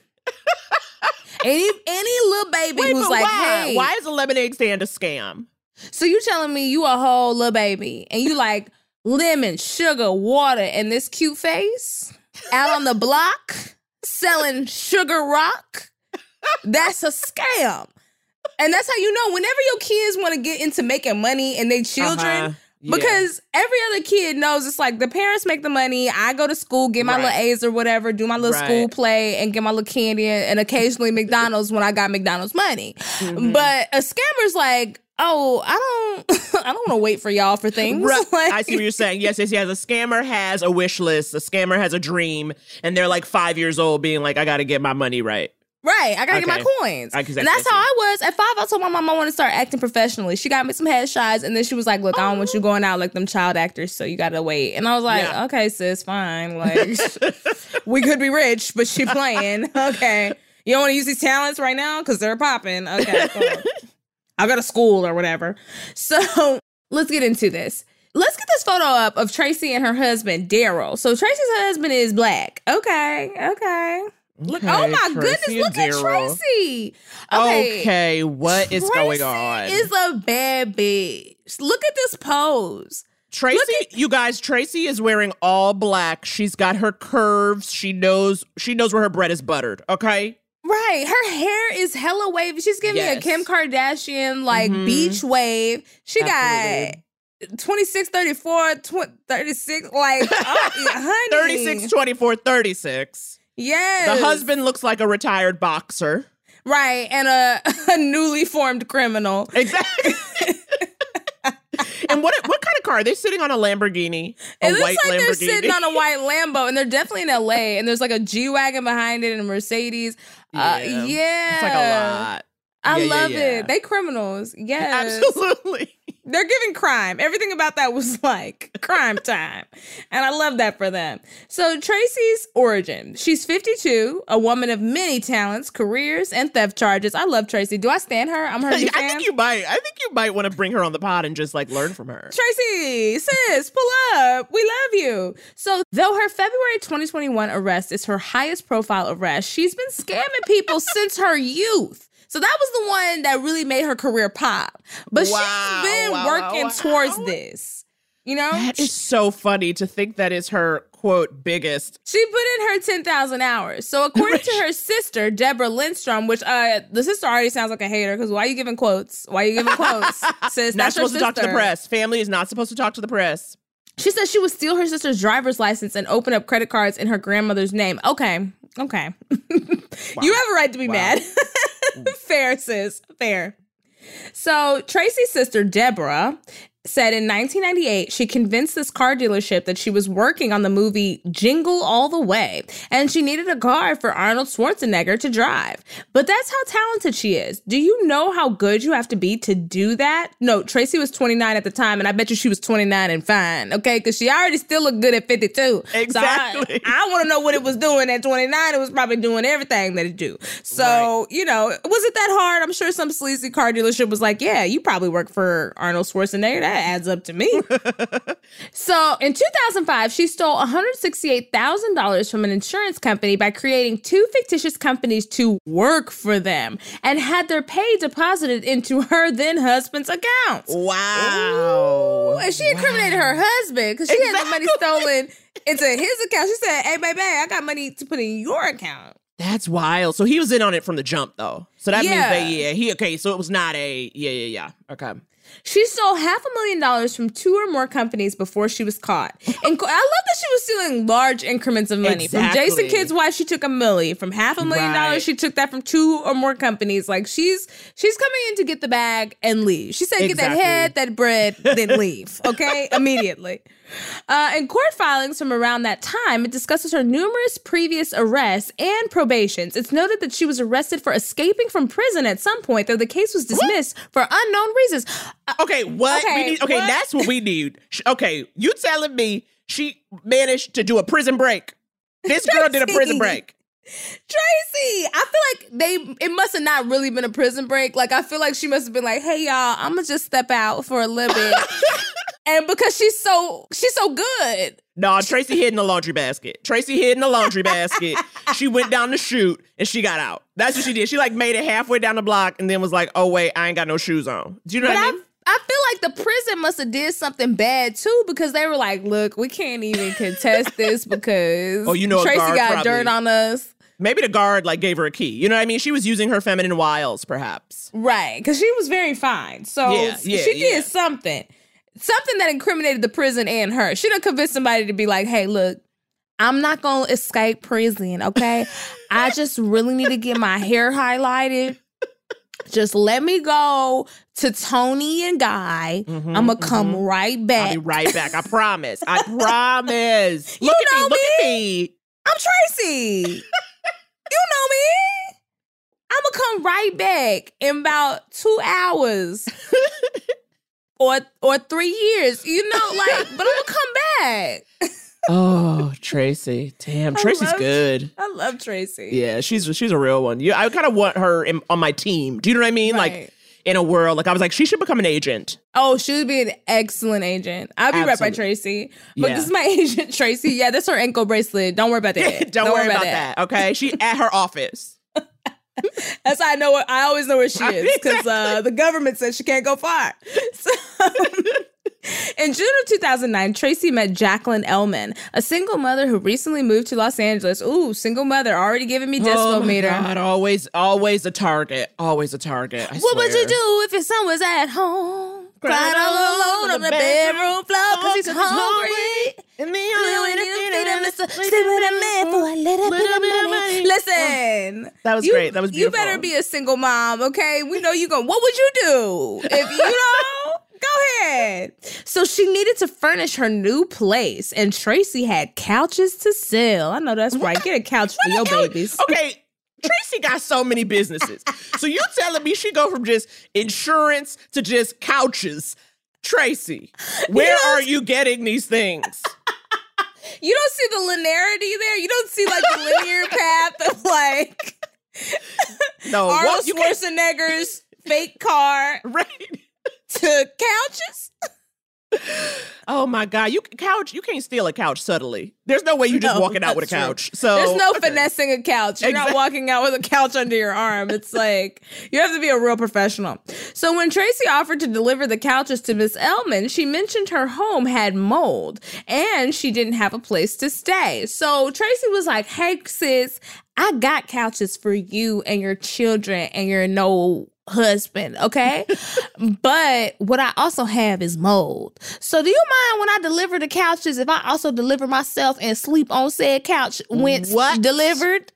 Any any little baby Wait, who's but like, why? hey. Why is a lemonade stand a scam? So you telling me you a whole little baby and you like lemon, sugar, water, and this cute face out on the block selling sugar rock? That's a scam. And that's how you know whenever your kids want to get into making money and they children, Uh-huh. Yeah. because every other kid knows it's like the parents make the money, I go to school, get my Right. little A's or whatever, do my little Right. school play and get my little candy and occasionally McDonald's when I got McDonald's money. Mhm. But a scammer's like, oh, I don't I don't want to wait for y'all for things. Right. Like- I see what you're saying. Yes, yes, yes. A scammer has a wish list. A scammer has a dream, and they're like five years old, being like, "I got to get my money right." Right, I gotta get Okay. my coins. I- 'cause and that's- that's how I was. At five, I told my mom I want to start acting professionally. She got me some headshots, and then she was like, look, I don't want you going out like them child actors, so you gotta wait. And I was like, Yeah. okay, sis, fine. Like, we could be rich, but she playing. Okay. You don't want to use these talents right now? Because they're popping. Okay, cool. I'll go to school or whatever. So let's get into this. Let's get this photo up of Tracy and her husband, Daryl. So Tracy's husband is black. Okay, okay. Look, Okay, oh my Tracy goodness, and look at Daryl. Tracy. Okay, what is going Tracy on? is a bad bitch. Look at this pose. Tracy, look you guys, Tracy is wearing all black. She's got her curves. She knows she knows where her bread is buttered, okay? Right. Her hair is hella wavy. She's giving Yes. me a Kim Kardashian, like, Mhm. beach wave. She Absolutely. got twenty-six, thirty-four, tw- thirty-six, like, oh, honey. thirty-six, twenty-four, thirty-six. Yes. The husband looks like a retired boxer. Right. And a, a newly formed criminal. Exactly. And what what kind of car? Are they sitting on a Lamborghini? A It looks white like Lamborghini? they're sitting on a white Lambo, and they're definitely in L A. And there's like a G-Wagon behind it and a Mercedes. Uh, Yeah. yeah. It's like a lot. I Yeah, yeah, love yeah. it. They criminals. Yes. Absolutely. They're giving crime. Everything about that was like crime time. And I love that for them. So Tracy's origin. She's fifty-two, a woman of many talents, careers, and theft charges. I love Tracy. Do I stand her? I'm her new I fan. think you might. I think you might want to bring her on the pod and just like learn from her. Tracy, sis, pull up. We love you. So, though her February twenty twenty-one arrest is her highest profile arrest, she's been scamming people since her youth. So that was the one that really made her career pop. But wow, she's been wow, working wow, towards wow. this. You know? That is so funny to think that is her, quote, biggest. She put in her ten thousand hours. So according to her sister, Deborah Lindstrom, which uh, the sister already sounds like a hater because why are you giving quotes? Why are you giving quotes? Sis, Not that's supposed her to talk to the sister. press. Family is not supposed to talk to the press. She said she would steal her sister's driver's license and open up credit cards in her grandmother's name. Okay. Okay. Wow. You have a right to be wow. mad. Fair, sis. Fair. So Tracy's sister, Deborah, said in nineteen ninety-eight, she convinced this car dealership that she was working on the movie Jingle All the Way, and she needed a car for Arnold Schwarzenegger to drive. But that's how talented she is. Do you know how good you have to be to do that? No, Tracy was twenty-nine at the time, and I bet you she was twenty-nine and fine, okay? Because she already still looked good at fifty-two. Exactly. So I, I want to know what it was doing at twenty-nine. It was probably doing everything that it do. So, right. you know, was it that hard? I'm sure some sleazy car dealership was like, yeah, you probably work for Arnold Schwarzenegger. That adds up to me. So in two thousand five, she stole one hundred sixty-eight thousand dollars from an insurance company by creating two fictitious companies to work for them and had their pay deposited into her then husband's account. Wow. Ooh, and she incriminated wow. her husband because she exactly. had the money stolen into his account. She said, hey, baby, I got money to put in your account. That's wild. So he was in on it from the jump, though. So that yeah. means that, yeah, he, okay, so it was not a, yeah, yeah, yeah. Okay. She stole half a million dollars from two or more companies before she was caught. And I love that she was stealing large increments of money. Exactly. From Jason Kidd's wife, she took a milli. From half a million right. dollars, she took that from two or more companies. Like, she's she's coming in to get the bag and leave. She said, exactly. get that head, that bread, then leave. Okay? Immediately. Uh, in court filings from around that time, it discusses her numerous previous arrests and probations. It's noted that she was arrested for escaping from prison at some point, though the case was dismissed what? for unknown reasons. Uh, okay, what? Okay, we need, okay what? That's what we need. Okay, you telling me she managed to do a prison break? This Tracy. girl did a prison break. Tracy, I feel like they, it must have not really been a prison break. Like, I feel like she must have been like, hey, y'all, I'm going to just step out for a little bit. And because she's so, she's so good. No, Tracy hid in the laundry basket. Tracy hid in the laundry basket. She went down to shoot and she got out. That's what she did. She like made it halfway down the block and then was like, oh, wait, I ain't got no shoes on. Do you know but what I mean? I feel like the prison must have did something bad, too, because they were like, look, we can't even contest this because oh, you know, Tracy got probably. dirt on us. Maybe the guard like gave her a key. You know what I mean? She was using her feminine wiles, perhaps. Right, because she was very fine. So yeah, yeah, she yeah. did something. Something that incriminated the prison and her. She done convinced somebody to be like, hey, look, I'm not going to escape prison, okay? I just really need to get my hair highlighted. Just let me go to Tony and Guy. Mm-hmm, I'm going to come mm-hmm. right back. I'll be right back. I promise. I promise. You look know at me. me. Look at me. I'm Tracy. You know me. I'm going to come right back in about two hours. Or or three years, you know, like, but I'm gonna come back. Oh, Tracy. Damn, Tracy's love, good. I love Tracy. Yeah, she's she's a real one. Yeah, I kind of want her in, on my team. Do you know what I mean? Right. Like, in a world, like, I was like, she should become an agent. Oh, she would be an excellent agent. I'll be right by Tracy. But yeah. This is my agent, Tracy. Yeah, that's her ankle bracelet. Don't worry about that. Don't, Don't worry about, about that. that. Okay? She at her office. That's how I know. I always know where she is because uh, the government says she can't go far. So, in June of two thousand nine, Tracy met Jacqueline Ellman, a single mother who recently moved to Los Angeles. Ooh, single mother, already giving me dispo oh my meter. God, always, always a target. Always a target. I what swear. would you do if your son was at home? Crying all alone on the bedroom floor because he's hungry. And the only way to feed him is to sleep with a man for a little bit of money. Listen. That was you, great. That was beautiful. You better be a single mom, okay? We know you going, what would you do? If you know, go ahead. So she needed to furnish her new place, and Tracy had couches to sell. I know that's right. Get a couch for your babies. Okay. Tracy got so many businesses. So you telling me she go from just insurance to just couches? Tracy, where you are you getting these things? You don't see the linearity there? You don't see like the linear path of like no, Arnold what, you Schwarzenegger's fake car right. to couches? Oh my God, you couch, you can't steal a couch subtly. There's no way you just No, walking out with a that's true. couch. So There's no okay. finessing a couch. You're Exactly. not walking out with a couch under your arm. It's like, you have to be a real professional. So when Tracy offered to deliver the couches to Miss Ellman, she mentioned her home had mold and she didn't have a place to stay. So Tracy was like, hey, sis, I got couches for you and your children and your no husband, okay? But what I also have is mold. So do you mind when I deliver the couches if I also deliver myself and sleep on said couch when it's What? delivered?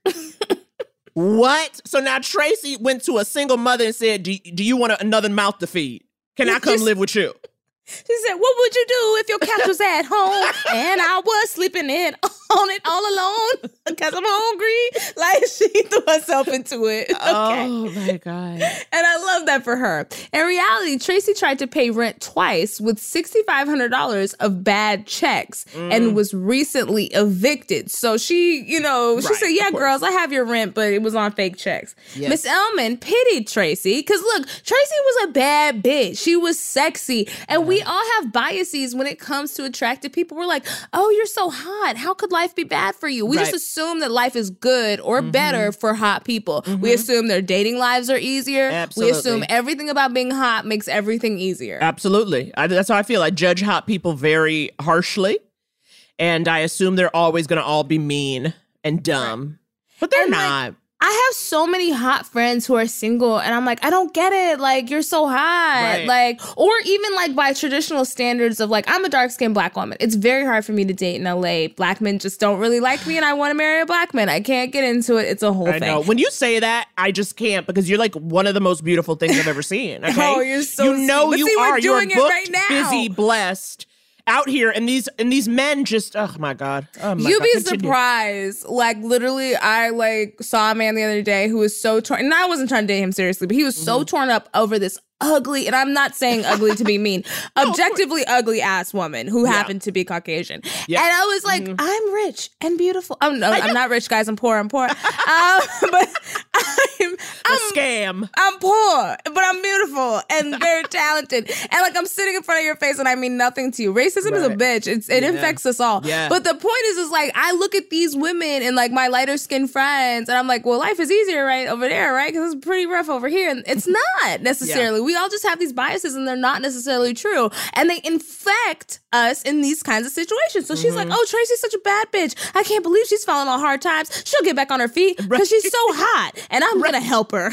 What? So now Tracy went to a single mother and said, do, do you want a, another mouth to feed? Can I come live with you? She said, what would you do if your couch was at home and I was sleeping in on it all alone because I'm hungry? Like, she threw herself into it. Okay. Oh, my God. And I love that for her. In reality, Tracy tried to pay rent twice with six thousand five hundred dollars of bad checks mm. and was recently evicted. So she, you know, she right, said, yeah, girls, I have your rent, but it was on fake checks. Yes. Miss Ellman pitied Tracy because, look, Tracy was a bad bitch. She was sexy. And we all have biases when it comes to attractive people. We're like, oh, you're so hot. How could life be bad for you? We Right. just assume that life is good or Mm-hmm. better for hot people. Mm-hmm. We assume their dating lives are easier. Absolutely. We assume everything about being hot makes everything easier. Absolutely. I, that's how I feel. I judge hot people very harshly, and I assume they're always going to all be mean and dumb. But they're And, like, not. I have so many hot friends who are single, and I'm like, I don't get it. Like, you're so hot. Right. Like, or even like by traditional standards of like, I'm a dark-skinned black woman. It's very hard for me to date in L A. Black men just don't really like me, and I want to marry a black man. I can't get into it. It's a whole I thing. know. When you say that, I just can't because you're like one of the most beautiful things I've ever seen. Okay? Oh, you're so You know sweet. But you see, we're are. You're doing it booked, right now. busy, blessed, out here, and these and these men just. Oh my God. Oh my You'd God. be Continue. surprised. Like, literally, I like saw a man the other day who was so torn. And I wasn't trying to date him seriously, but he was so Mm-hmm. torn up over this ugly, and I'm not saying ugly to be mean, objectively ugly ass woman who Yeah. happened to be Caucasian. Yeah. And I was like, Mhm. I'm rich and beautiful. Oh, no, I'm not rich, guys. I'm poor. I'm poor. um, but I'm, A I'm scam. I'm poor, but I'm beautiful and very talented. And like, I'm sitting in front of your face and I mean nothing to you. Racism is a Right. bitch. It's, it Yeah. infects us all. Yeah. But the point is, is like, I look at these women and like my lighter skinned friends and I'm like, well, life is easier right over there, right? Because it's pretty rough over here. And it's not necessarily. We all just have these biases and they're not necessarily true. And they infect us in these kinds of situations. So she's like, oh, Tracy's such a bad bitch. I can't believe she's falling on hard times. She'll get back on her feet because she's so hot and I'm going to help her.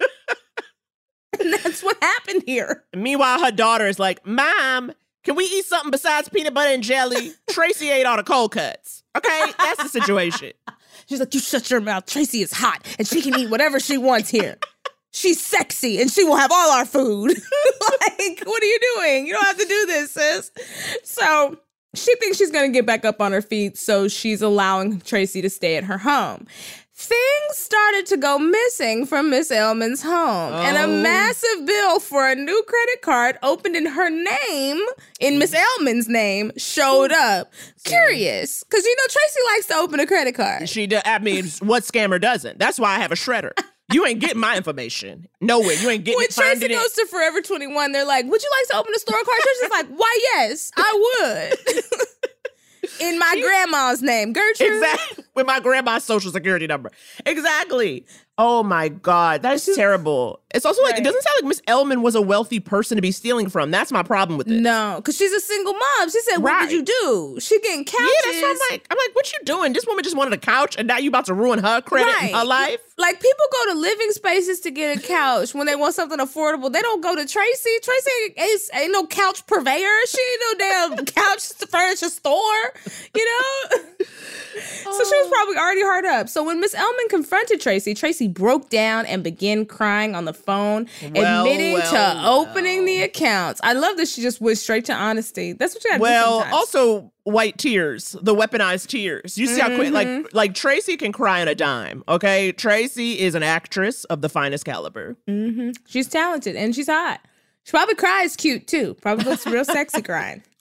And that's what happened here. Meanwhile, her daughter is like, Mom, can we eat something besides peanut butter and jelly? Tracy ate all the cold cuts. Okay, that's the situation. She's like, you shut your mouth. Tracy is hot and she can eat whatever she wants here. She's sexy and she will have all our food. Like, what are you doing? You don't have to do this, sis. So she thinks she's going to get back up on her feet, so she's allowing Tracy to stay at her home. Things started to go missing from Miss Ellman's home, Oh. and a massive bill for a new credit card opened in her name, in Miss Ellman's name, showed up. Curious, because you know Tracy likes to open a credit card. She, do, I mean, what scammer doesn't? That's why I have a shredder. You ain't getting my information nowhere. You ain't getting When it. Finding Tracy it. goes to Forever twenty-one, they're like, would you like to open a store card? Tracy's like, why, yes, I would. In my grandma's name, Gertrude. Exactly. With my grandma's social security number. Exactly. Oh my God. That's terrible. It's also like, Right. it doesn't sound like Miss Ellman was a wealthy person to be stealing from. That's my problem with this. No, because she's a single mom. She said, what Right. did you do? She getting couches. Yeah, that's what I'm like. I'm like, what you doing? This woman just wanted a couch and now you about to ruin her credit Right. and her life? Like, people go to living spaces to get a couch when they want something affordable. They don't go to Tracy. Tracy ain't, ain't, ain't no couch purveyor. She ain't no damn couch furniture store, you know? So she was probably already hard up. So when Miss Ellman confronted Tracy, Tracy broke down and began crying on the phone, Well, admitting well, to well. opening the accounts. I love that she just went straight to honesty. That's what you got to do Well, sometimes. also white tears, the weaponized tears. You see how quick, Mm-hmm. like, like Tracy can cry on a dime. Okay, Tracy is an actress of the finest caliber. She's talented and she's hot. She probably cries cute too. Probably looks real sexy crying.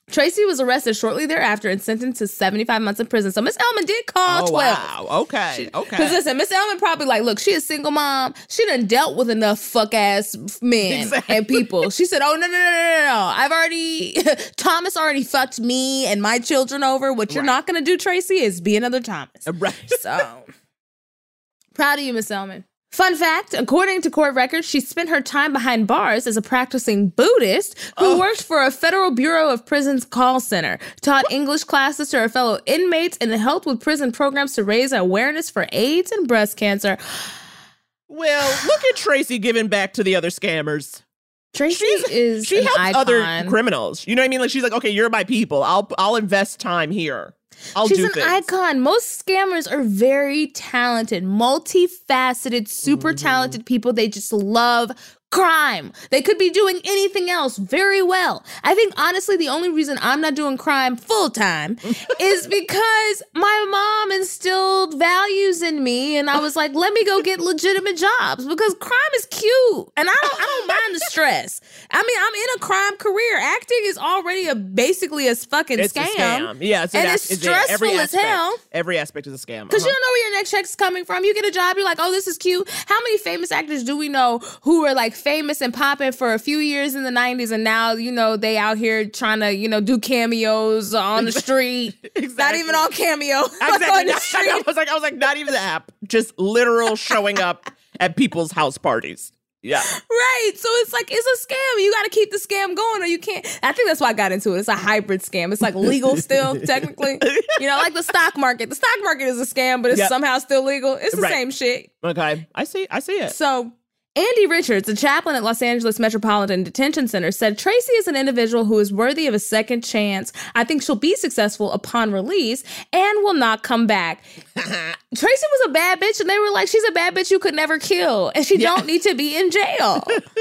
Tracy was arrested shortly thereafter and sentenced to seventy-five months in prison. So Miss Ellman did call oh, twelve. Wow. Okay. Okay. Because listen, Miss Ellman probably like, look, she a single mom. She done dealt with enough fuck ass men exactly. and people. She said, oh, no, no, no, no, no, no. I've already, Thomas already fucked me and my children over. What you're right. not going to do, Tracy, is be another Thomas. Right. So, proud of you, Miss Ellman. Fun fact, according to court records, she spent her time behind bars as a practicing Buddhist who oh. worked for a Federal Bureau of Prisons call center, taught English classes to her fellow inmates, and helped with prison programs to raise awareness for AIDS and breast cancer. Well, look at Tracy giving back to the other scammers. Tracy she's, is She an helps icon. other criminals. You know what I mean? Like, she's like, okay, you're my people. I'll I'll invest time here. I'll She's do an things. icon. Most scammers are very talented, multifaceted, super mm-hmm. talented people. They just love crime. They could be doing anything else very well. I think, honestly, the only reason I'm not doing crime full time is because my mom instilled values in me, and I was like, let me go get legitimate jobs because crime is cute, and I don't, I don't mind the stress. I mean, I'm in a crime career. Acting is already a basically a fucking it's scam. A scam. Yeah, it's and an, it's it's stressful every as aspect, hell. Every aspect is a scam. Because uh-huh. you don't know where your next check's coming from. You get a job, you're like, oh, this is cute. How many famous actors do we know who were like famous and popping for a few years in the nineties, and now, you know, they out here trying to, you know, do cameos on the street. Exactly. Not even on Cameo. Exactly. On the street. I was like, I was like, not even the app. Just literal showing up at people's house parties. Yeah. Right. So it's like, it's a scam. You got to keep the scam going or you can't. I think that's why I got into it. It's a hybrid scam. It's like legal still, technically. You know, like the stock market. The stock market is a scam, but it's yep. somehow still legal. It's the right. same shit. Okay. I see. I see it. So Andy Richards, a chaplain at Los Angeles Metropolitan Detention Center, said Tracy is an individual who is worthy of a second chance. I think she'll be successful upon release and will not come back. Tracy was a bad bitch, and they were like, she's a bad bitch you could never kill, and she yeah. don't need to be in jail.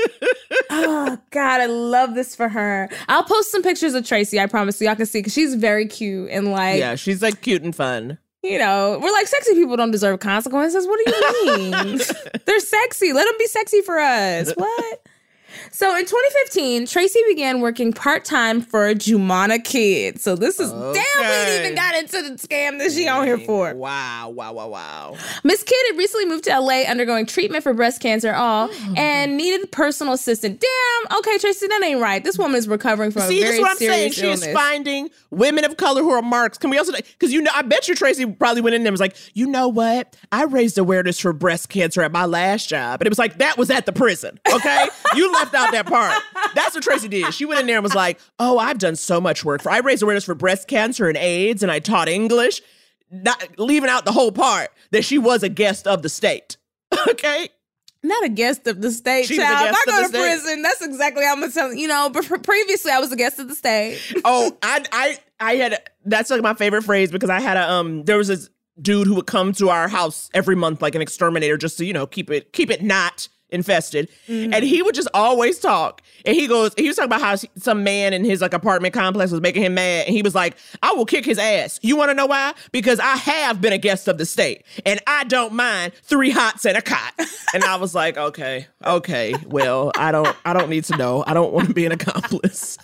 Oh, God, I love this for her. I'll post some pictures of Tracy, I promise, so y'all can see, because she's very cute and like... Yeah, she's like cute and fun. You know, we're like, sexy people don't deserve consequences. What do you mean? They're sexy. Let them be sexy for us. What? So in twenty fifteen, Tracy began working part-time for Jumana Kids. So this is, okay. damn, we ain't even got into the scam that she on here for. Wow, wow, wow, wow. Miss Kidd had recently moved to L A undergoing treatment for breast cancer all oh. and needed a personal assistant. Damn, okay, Tracy, that ain't right. This woman is recovering from See, a very that's what I'm saying. serious illness. She is finding women of color who are marks. Can we also, because you know, I bet you Tracy probably went in there and was like, you know what? I raised awareness for breast cancer at my last job. And it was like, that was at the prison, okay? You left out that part. That's what Tracy did. She went in there and was like, oh, I've done so much work. for I raised awareness for breast cancer and AIDS, and I taught English, not leaving out the whole part that she was a guest of the state. Okay? Not a guest of the state, She's child. If I go to state. prison, that's exactly how I'm going to tell you. You know, but previously I was a guest of the state. Oh, I I I had, that's like my favorite phrase because I had a, um, there was this dude who would come to our house every month like an exterminator just to, you know, keep it, keep it not infested. Mm-hmm. And he would just always talk. And he goes, he was talking about how some man in his like apartment complex was making him mad. And he was like, I will kick his ass. You want to know why? Because I have been a guest of the state and I don't mind three hots and a cot. And I was like, okay, okay, well, I don't, I don't need to know. I don't want to be an accomplice.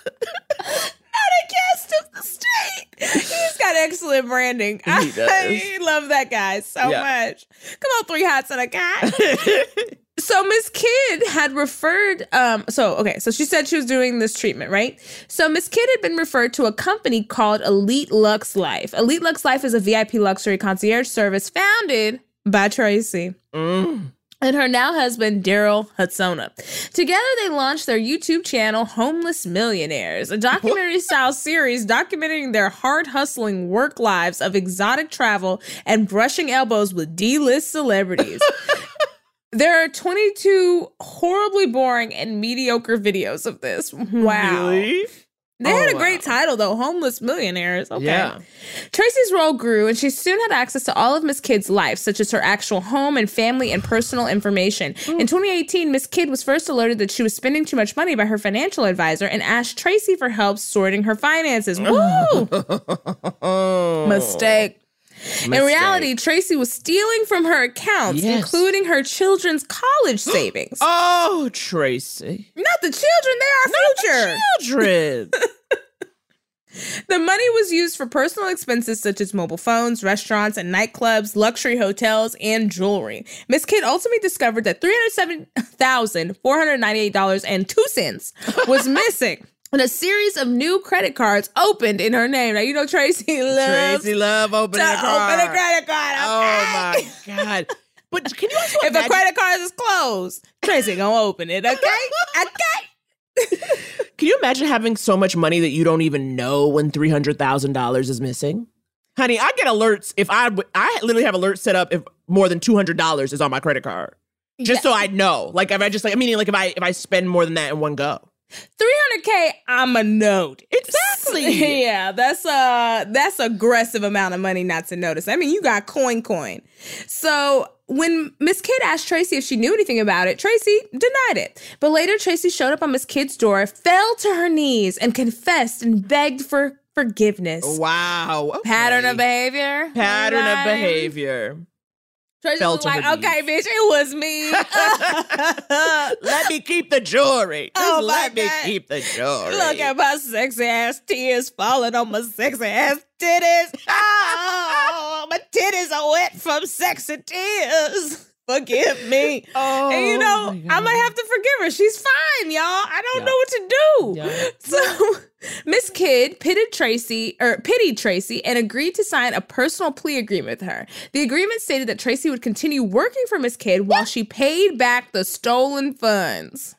Not a guest of the state. He's got excellent branding. He does. I love that guy so yeah. much. Come on, three hots and a cot. So Miss Kidd had referred, um, so, okay, so she said she was doing this treatment, right? So Miss Kidd had been referred to a company called Elite Lux Life. Elite Lux Life is a V I P luxury concierge service founded by Tracy. Mm. And her now husband, Daryl Hudsona. Together, they launched their YouTube channel, Homeless Millionaires, a documentary-style series documenting their hard-hustling work lives of exotic travel and brushing elbows with D-list celebrities. There are twenty-two horribly boring and mediocre videos of this. Wow. Really? They oh, had a wow. great title, though. Homeless Millionaires. Okay. Yeah. Tracy's role grew, and she soon had access to all of Miss Kidd's life, such as her actual home and family and personal information. Mm. In twenty eighteen, Miss Kidd was first alerted that she was spending too much money by her financial advisor and asked Tracy for help sorting her finances. Woo! Mistake. Mistake. In reality, Tracy was stealing from her accounts, yes. including her children's college savings. Oh, Tracy. Not the children, they are Not future. The children. The money was used for personal expenses such as mobile phones, restaurants and nightclubs, luxury hotels, and jewelry. Miss Kidd ultimately discovered that three hundred seven thousand four hundred ninety-eight dollars and two cents was missing. And a series of new credit cards opened in her name. Now, you know Tracy loves Tracy love opening to a card. open a credit card. Okay? Oh, my God. But can you also If imagine- a credit card is closed, Tracy gonna open it, okay? Okay? Can you imagine having so much money that you don't even know when three hundred thousand dollars is missing? Honey, I get alerts if I, I literally have alerts set up if more than two hundred dollars is on my credit card. Just yeah. so I know. Like, if I just, like, I mean, like, if I if I spend more than that in one go. three hundred K, I'm a note. Exactly. Yeah, that's a that's aggressive amount of money not to notice. I mean, you got coin coin. So when Miss Kidd asked Tracy if she knew anything about it, Tracy denied it. But later, Tracy showed up on Miss Kidd's door, fell to her knees, and confessed and begged for forgiveness. Wow. Okay. Pattern of behavior. Pattern right? of behavior. Tracy was like, okay, bitch, it was me. Let me keep the jewelry. Just oh let God. me keep the jewelry. Look at my sexy ass tears falling on my sexy ass titties. Oh, my titties are wet from sexy tears. Forgive me. Oh, and you know, I might have to forgive her. She's fine, y'all. I don't yeah. know what to do. Yeah. So Miss Kidd pitted Tracy or pitied Tracy and agreed to sign a personal plea agreement with her. The agreement stated that Tracy would continue working for Miss Kidd while she paid back the stolen funds.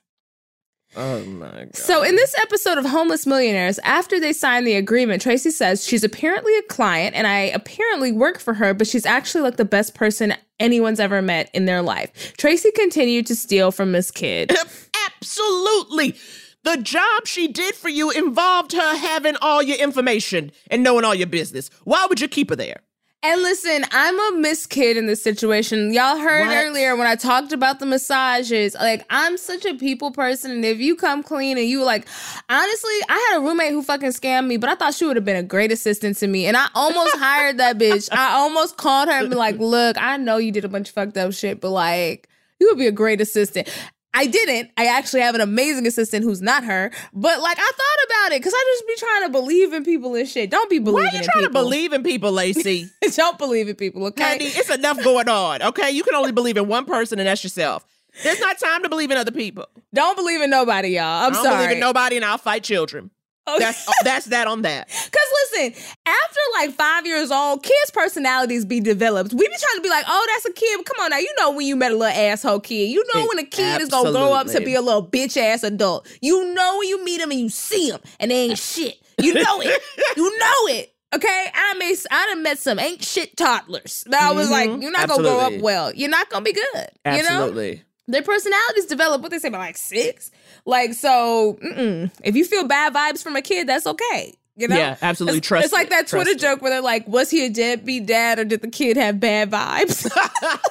Oh my God. So in this episode of Homeless Millionaires, after they signed the agreement, Tracy says she's apparently a client and I apparently work for her, but she's actually like the best person anyone's ever met in their life. Tracy continued to steal from Miss Kidd. Absolutely. The job she did for you involved her having all your information and knowing all your business. Why would you keep her there? And listen, I'm a Miss Kidd in this situation. Y'all heard what? earlier when I talked about the massages. Like, I'm such a people person, and if you come clean and you like, honestly, I had a roommate who fucking scammed me, but I thought she would have been a great assistant to me. And I almost hired that bitch. I almost called her and be like, look, I know you did a bunch of fucked up shit, but like, you would be a great assistant. I didn't. I actually have an amazing assistant who's not her. But, like, I thought about it because I just be trying to believe in people and shit. Don't be believing in people. Why are you trying to believe in people, Lacey? Don't believe in people, okay? Honey, it's enough going on, okay? You can only believe in one person, and that's yourself. There's not time to believe in other people. Don't believe in nobody, y'all. I'm I don't sorry. believe in nobody, and I'll fight children. Okay. That's that's that on that. Because listen, after like five years old, kids' personalities be developed. We be trying to be like, oh, that's a kid. But come on now, you know when you met a little asshole kid. You know when a kid Absolutely. is going to grow up to be a little bitch-ass adult. You know when you meet them and you see them and they ain't shit. You know it. You know it. Okay? I may, I done met some ain't shit toddlers. That I was mm-hmm. like, you're not going to grow up well. You're not going to be good. Absolutely. You know? Their personalities develop, what they say, by like six? Like, so, mm-mm. if you feel bad vibes from a kid, that's okay. You know? Yeah, absolutely. It's, Trust It's like that Twitter it. joke where they're like, was he a deadbeat dad or did the kid have bad vibes? Some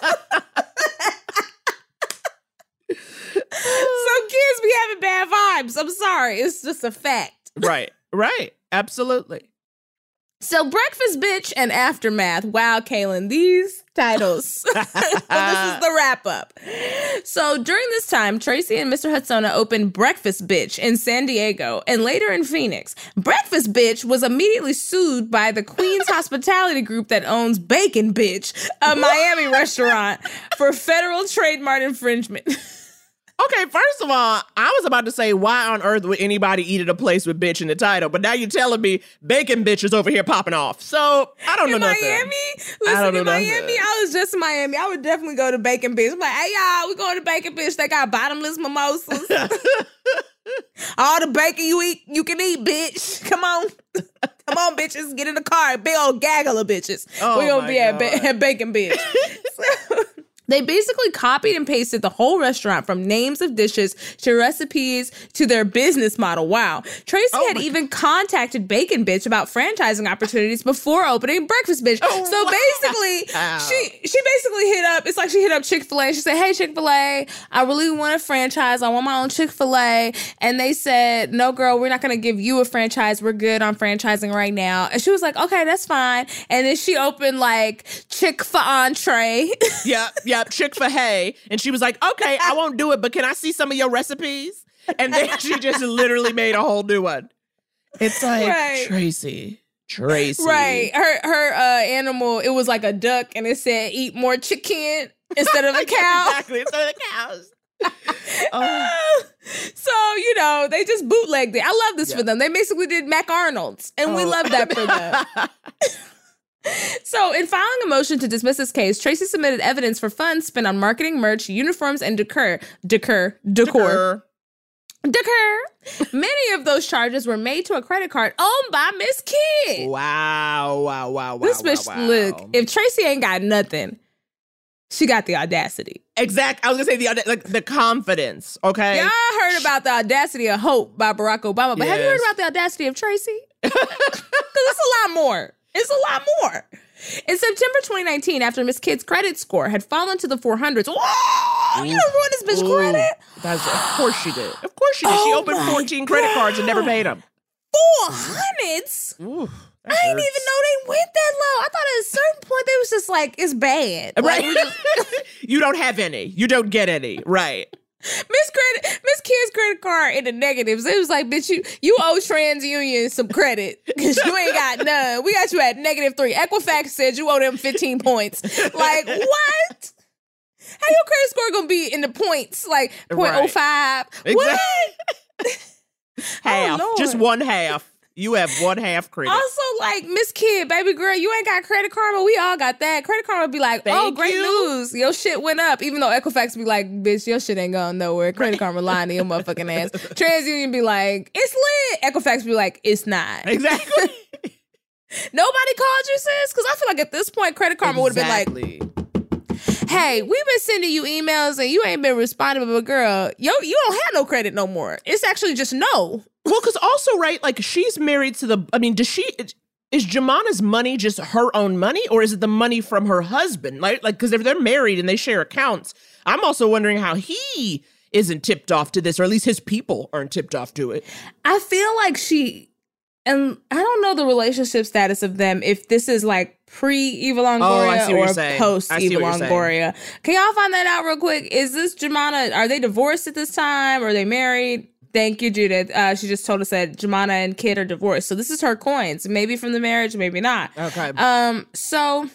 kids be having bad vibes. I'm sorry. It's just a fact. Right, right. Absolutely. So, Breakfast Bitch and Aftermath. Wow, Kaylin, these titles. This is the wrap up. So, during this time, Tracy and Mister Hudsona opened Breakfast Bitch in San Diego and later in Phoenix. Breakfast Bitch was immediately sued by the Queen's Hospitality Group that owns Bacon Bitch, a Miami restaurant, for federal trademark infringement. Okay, first of all, I was about to say, why on earth would anybody eat at a place with bitch in the title? But now you're telling me Bacon Bitch is over here popping off. So, I don't know in nothing. Miami? Listen, I don't know in Miami, nothing. I was just in Miami. I would definitely go to Bacon Bitch. I'm like, hey, y'all, we going to Bacon Bitch. They got bottomless mimosas. All the bacon you eat, you can eat, bitch. Come on. Come on, bitches. Get in the car. Big old gaggle of bitches. Oh We're going to be at, God. ba- at Bacon Bitch. So, they basically copied and pasted the whole restaurant from names of dishes to recipes to their business model. Wow. Tracy oh had even contacted Bacon Bitch about franchising opportunities before opening Breakfast Bitch. Oh, so wow. basically, Wow. she she basically hit up, it's like she hit up Chick-fil-A. She said, hey, Chick-fil-A, I really want a franchise. I want my own Chick-fil-A. And they said, no, girl, we're not going to give you a franchise. We're good on franchising right now. And she was like, okay, that's fine. And then she opened like Chick-fil-Entree. Yeah, yeah. Chick-fil-A, and she was like, okay, I won't do it, but can I see some of your recipes? And then she just literally made a whole new one. It's like, Right. Tracy, Tracy. Right. Her her uh, animal, it was like a duck and it said eat more chicken instead of a cow. Exactly, instead of the cows. Oh. So, you know, they just bootlegged it. I love this Yeah. for them. They basically did Mac Arnold's, and we Oh. love that for them. So, in filing a motion to dismiss this case, Tracy submitted evidence for funds spent on marketing, merch, uniforms, and decor. Decor. Decor. Decor. Many of those charges were made to a credit card owned by Miss Kidd. Wow, wow, wow, wow. This wow, bitch, wow. look, if Tracy ain't got nothing, she got the audacity. Exact. I was gonna say the aud- like the confidence. Okay. Y'all heard about the audacity of hope by Barack Obama, but have you heard Yes. about the audacity of Tracy? Because it's a lot more. It's a lot more. In September twenty nineteen, after Miss Kidd's credit score had fallen to the four hundreds, whoa, you done ruined this bitch Ooh. credit? That's, of course she did. Of course she did. She Oh opened my fourteen credit cards and never paid them. Four hundreds? Ooh, I didn't even know they went that low. I thought at a certain point they was just like, it's bad. Like, Right. we just- You don't have any. You don't get any. Right. Miss Credit, Miss Kidd's credit card in the negatives. It was like, bitch, you you owe TransUnion some credit because you ain't got none. We got you at negative three. Equifax said you owe them fifteen points. Like, what? How your credit score gonna be in the points? Like point oh five? What? Half. Lord. Just one half. You have one half credit. Also, like, Miss Kidd, baby girl, you ain't got credit karma. We all got that. Credit karma would be like, oh, Thank great you. news. Your shit went up. Even though Equifax be like, bitch, your shit ain't going nowhere. Credit karma lying to your motherfucking ass. TransUnion be like, it's lit. Equifax be like, it's not. Exactly. Nobody called you, sis? Because I feel like at this point, Credit Karma would have been Exactly. like, hey, we've been sending you emails and you ain't been responding, but girl, yo, you don't have no credit no more. It's actually just no. Well, because also, right, like she's married to the, I mean, does she, is Jemana's money just her own money or is it the money from her husband? Like, like, because if they're married and they share accounts, I'm also wondering how he isn't tipped off to this, or at least his people aren't tipped off to it. I feel like she, and I don't know the relationship status of them, if this is like pre-Eva Oh, I Longoria see what you're or saying. post-Eva I see what you're saying. Longoria. Can y'all find that out real quick? Is this Jemana, are they divorced at this time? Are they married? Thank you, Judith. Uh, she just told us that Jemana and Kidd are divorced. So this is her coins. Maybe from the marriage, maybe not. Okay. Um, so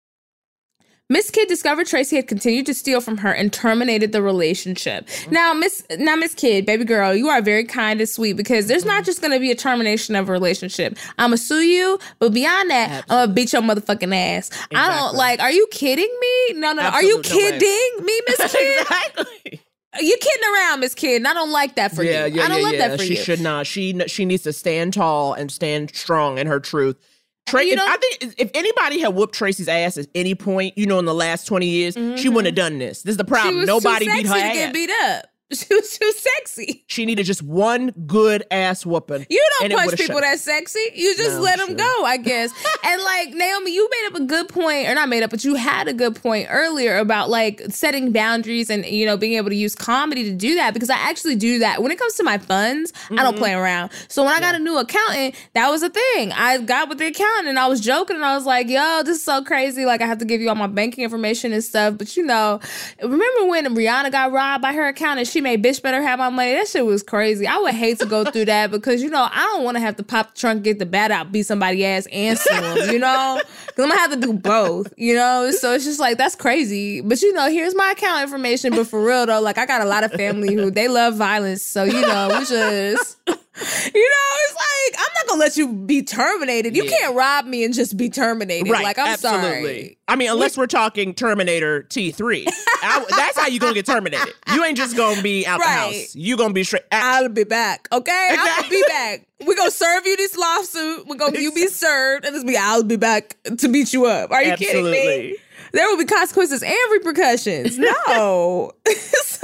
Miss Kidd discovered Tracy had continued to steal from her and terminated the relationship. Mm-hmm. Now, Miss now Miss Kidd, baby girl, you are very kind and sweet because there's not just gonna be a termination of a relationship. I'ma sue you, but beyond that, Absolutely. I'm gonna beat your motherfucking ass. I don't Exactly. like, are you kidding me? No, no, no. Are you Absolute no way. kidding me, Miss Kidd? Exactly. You're kidding around, Miss Kidd, and I don't like that for Yeah, you. yeah, I don't yeah, like yeah. that for she you. should not. She she needs to stand tall and stand strong in her truth. Tra- You know- I think if anybody had whooped Tracy's ass at any point, you know, in the last twenty years, she wouldn't have done this. This is the Mm-hmm. She problem. was Nobody too beat sexy her to ass. get beat up. She was too sexy. She needed just one good ass whooping. You and don't it punch would've people shut- that sexy. You just No, let them sure. go, I guess. And like, Naomi, you made up a good point, or not made up, but you had a good point earlier about like setting boundaries and, you know, being able to use comedy to do that, because I actually do that. When it comes to my funds, I don't play around. So when I got a new accountant, that was a thing. I got with the accountant and I was joking and I was like, yo, this is so crazy. Like, I have to give you all my banking information and stuff. But you know, remember when Rihanna got robbed by her accountant? She made bitch better have my money. That shit was crazy. I would hate to go through that because, you know, I don't want to have to pop the trunk, get the bat out, beat somebody's ass, and sue them, you know? Because I'm going to have to do both, you know? So it's just like, that's crazy. But, you know, here's my account information. But for real, though, like, I got a lot of family who, they love violence. So, you know, we just... You know, it's like, I'm not gonna let you be terminated. You Yeah. can't rob me and just be terminated. Right, Like, I'm absolutely. sorry. I mean, unless we're talking Terminator T three. I- that's how you gonna get terminated. You ain't just gonna be out Right. the house. You gonna be straight. I'll be back, okay? I'll Exactly. be back. We're gonna serve you this lawsuit. We're gonna you be served, and this be I'll be back to beat you up. Are you kidding me? Absolutely. There will be consequences and repercussions. No. So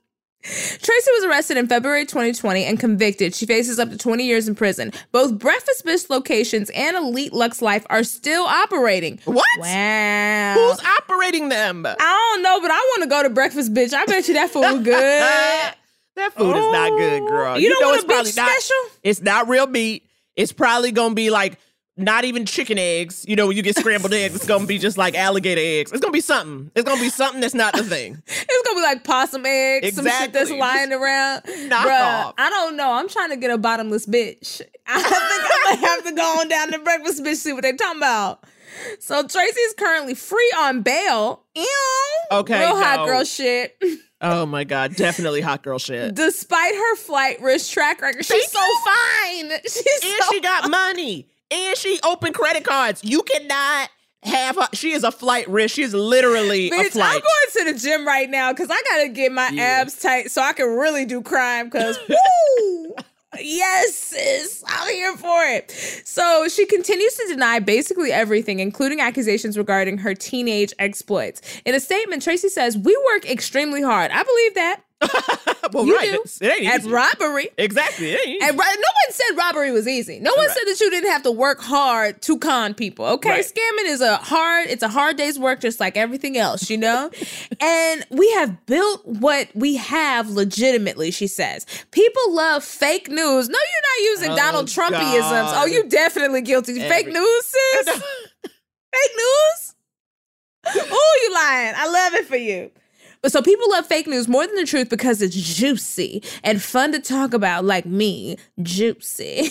Tracy was arrested in February twenty twenty and convicted. She faces up to twenty years in prison. Both Breakfast Bitch locations and Elite Lux Life are still operating. What? Wow. Who's operating them? I don't know, but I want to go to Breakfast Bitch. I bet you that food good. That food is not good, girl. You don't want it's a bitch probably not- special? It's not real meat. It's probably gonna be like not even chicken eggs. You know, when you get scrambled eggs, it's going to be just like alligator eggs. It's going to be something. It's going to be something that's not the thing. It's going to be like possum eggs, Exactly. some shit that's lying around. Knock Bruh, off. I don't know. I'm trying to get a bottomless bitch. I think I might have to go on down to breakfast bitch, see what they talking about. So Tracy's currently free on bail. Ew. Okay, Real hot no. girl shit. Oh my God, definitely hot girl shit. Despite her flight risk track record, she's Thank so you. fine. She's And so she got money. And she opened credit cards. You cannot have her. She is a flight risk. She is literally a Bitch, flight. I'm going to the gym right now because I gotta get my Yeah. abs tight so I can really do crime. Because woo, yes, sis, I'm here for it. So she continues to deny basically everything, including accusations regarding her teenage exploits. In a statement, Tracy says, "We work extremely hard." I believe that. well, You right. do. It's- It ain't At easy. robbery. Exactly. It ain't easy. And ro- no one said robbery was easy. No one Right. said that you didn't have to work hard to con people. Okay, Right. scamming is a hard. It's a hard day's work, just like everything else, you know. And we have built what we have legitimately. She says people love fake news. No, you're not using Oh, Donald Trumpisms. God. Oh, you definitely guilty. Fake Every- news, sis. Fake news. Oh, you lying. I love it for you. But so people love fake news more than the truth because it's juicy and fun to talk about, like me, juicy.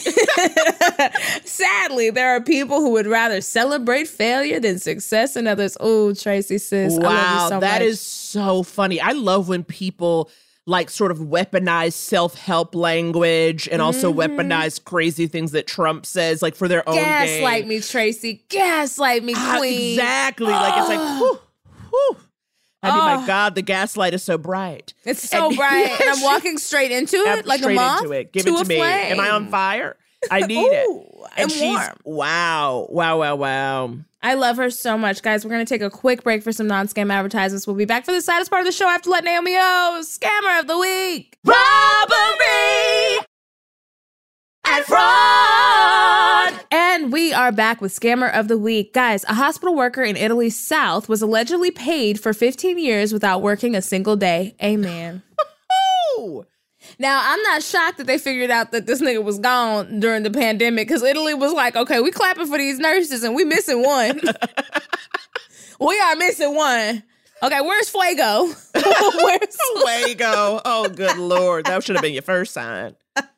Sadly, there are people who would rather celebrate failure than success in others. Oh, Tracy, sis, I love Wow, you so that much. is so funny. I love when people like sort of weaponize self-help language and also Mm-hmm. weaponize crazy things that Trump says, like for their own Gaslight gain. me, Tracy. Gaslight me, Ah, queen. exactly. Like it's like, whew, whew. I mean, Oh. my God, the gaslight is so bright. It's so And- bright, and I'm walking straight into I'm it like a straight moth into it. Give to it to a me. flame. Am I on fire? I need Ooh, it. I'm And she's warm. wow, wow, wow, wow. I love her so much, guys. We're going to take a quick break for some non-scam advertisements. We'll be back for the saddest part of the show after Let Naomi Know, Scammer of the Week. Robbery and fraud. And we are back with Scammer of the Week. Guys, a hospital worker in Italy's south was allegedly paid for fifteen years without working a single day. Amen. Ooh. Now, I'm not shocked that they figured out that this nigga was gone during the pandemic because Italy was like, okay, we clapping for these nurses and we missing one. We are missing one. Okay, where's Fuego? Where's Fuego. Oh, good Lord. That should have been your first sign.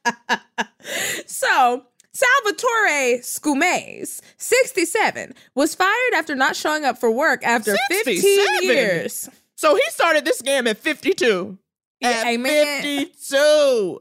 So, Salvatore Scumes, sixty-seven, was fired after not showing up for work after fifteen sixty-seven? years. So he started this scam at fifty-two. Yeah, At amen. fifty-two.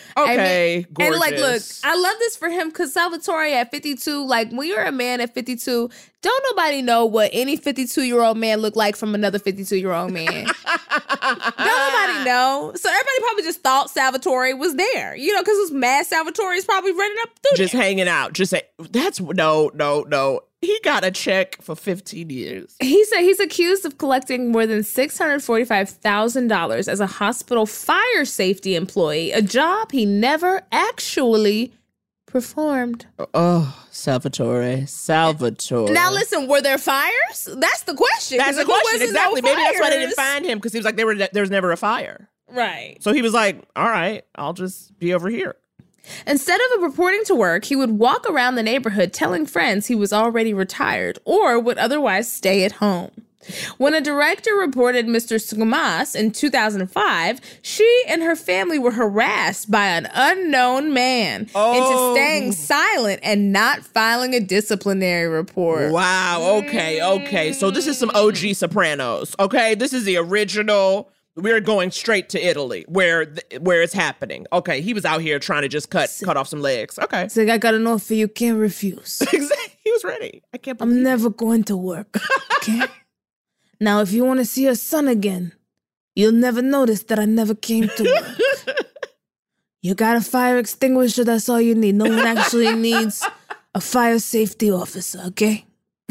Okay, gorgeous. And like, look, I love this for him because Salvatore at fifty-two, like when you're a man at fifty-two, don't nobody know what any fifty-two-year-old man look like from another fifty-two-year-old man. Don't nobody know. So everybody probably just thought Salvatore was there, you know, because this mad Salvatore is probably running up through just there. hanging out. Just say, that's, no, no, no. He got a check for fifteen years. He said he's accused of collecting more than six hundred forty-five thousand dollars as a hospital fire safety employee, a job he never actually performed. Oh, Salvatore. Salvatore. Now, listen, were there fires? That's the question. That's the There question. wasn't Exactly. no Maybe that's why they didn't fires. find him, because he was like, there, were, there was never a fire. Right. So he was like, all right, I'll just be over here. Instead of reporting to work, he would walk around the neighborhood telling friends he was already retired or would otherwise stay at home. When a director reported Mister Scumas in two thousand five, she and her family were harassed by an unknown man Oh. into staying silent and not filing a disciplinary report. Wow. Okay. Okay. So this is some O G Sopranos. Okay. This is the original. We're going straight to Italy, where th- where it's happening. Okay. He was out here trying to just cut cut off some legs. Okay. It's like, I got an offer you can't refuse. Exactly. He was ready. I can't believe. I'm never going to work, okay? Now, if you want to see your son again, you'll never notice that I never came to work. You got a fire extinguisher, that's all you need. No one actually needs a fire safety officer, okay?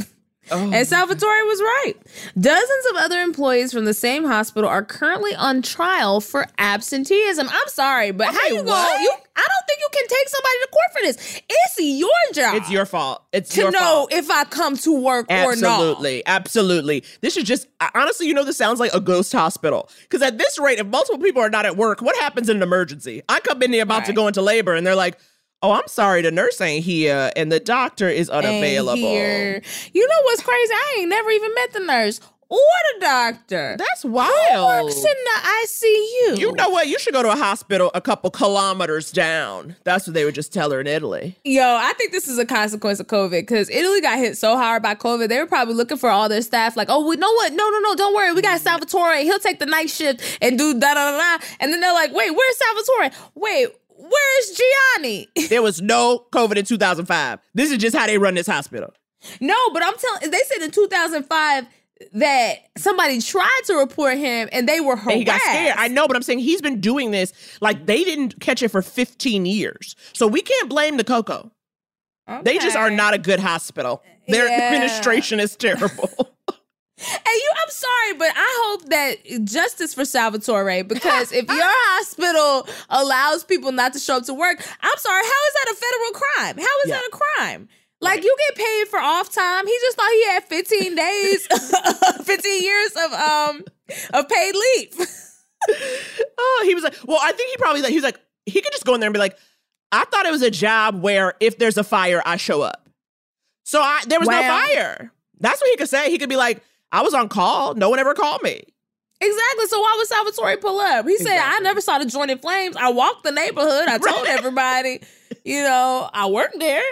Oh. And Salvatore was right. Dozens of other employees from the same hospital are currently on trial for absenteeism. I'm sorry, but how Okay, you go? what? You, I don't think you can take somebody to court for this. It's your job. It's your fault. It's to your know fault. if I come to work or not. Absolutely, absolutely. This is just honestly, you know, this sounds like a ghost hospital. Because at this rate, if multiple people are not at work, what happens in an emergency? I come in there about to Right. go into labor, and they're like, oh, I'm sorry, the nurse ain't here and the doctor is unavailable. Here. You know what's crazy? I ain't never even met the nurse or the doctor. That's wild. Who works in the I C U? You know what? You should go to a hospital a couple kilometers down. That's what they would just tell her in Italy. Yo, I think this is a consequence of COVID because Italy got hit so hard by COVID. They were probably looking for all their staff like, oh, we know what? No, no, no, don't worry. We got Salvatore. He'll take the night shift and do da-da-da-da. And then they're like, wait, where's Salvatore? Wait, where's Gianni? There was no COVID in two thousand five. This is just how they run this hospital. No, but I'm telling, they said in two thousand five that somebody tried to report him and they were harassed. And he got scared. I know, but I'm saying he's been doing this. Like, they didn't catch it for fifteen years. So we can't blame the Coco. Okay. They just are not a good hospital. Their yeah. administration is terrible. And you, I'm sorry, but I hope that justice for Salvatore, because if your hospital allows people not to show up to work, I'm sorry, how is that a federal crime? How is yeah. that a crime? Like, right. you get paid for off time. He just thought he had fifteen days, fifteen years of um of paid leave. Oh, he was like, well, I think he probably, like, he was like, he could just go in there and be like, I thought it was a job where if there's a fire, I show up. So I there was wow. no fire. That's what he could say. He could be like, I was on call. No one ever called me. Exactly. So why would Salvatore pull up? He exactly. said, I never saw the joint in flames. I walked the neighborhood. I told right. everybody, you know, I worked there.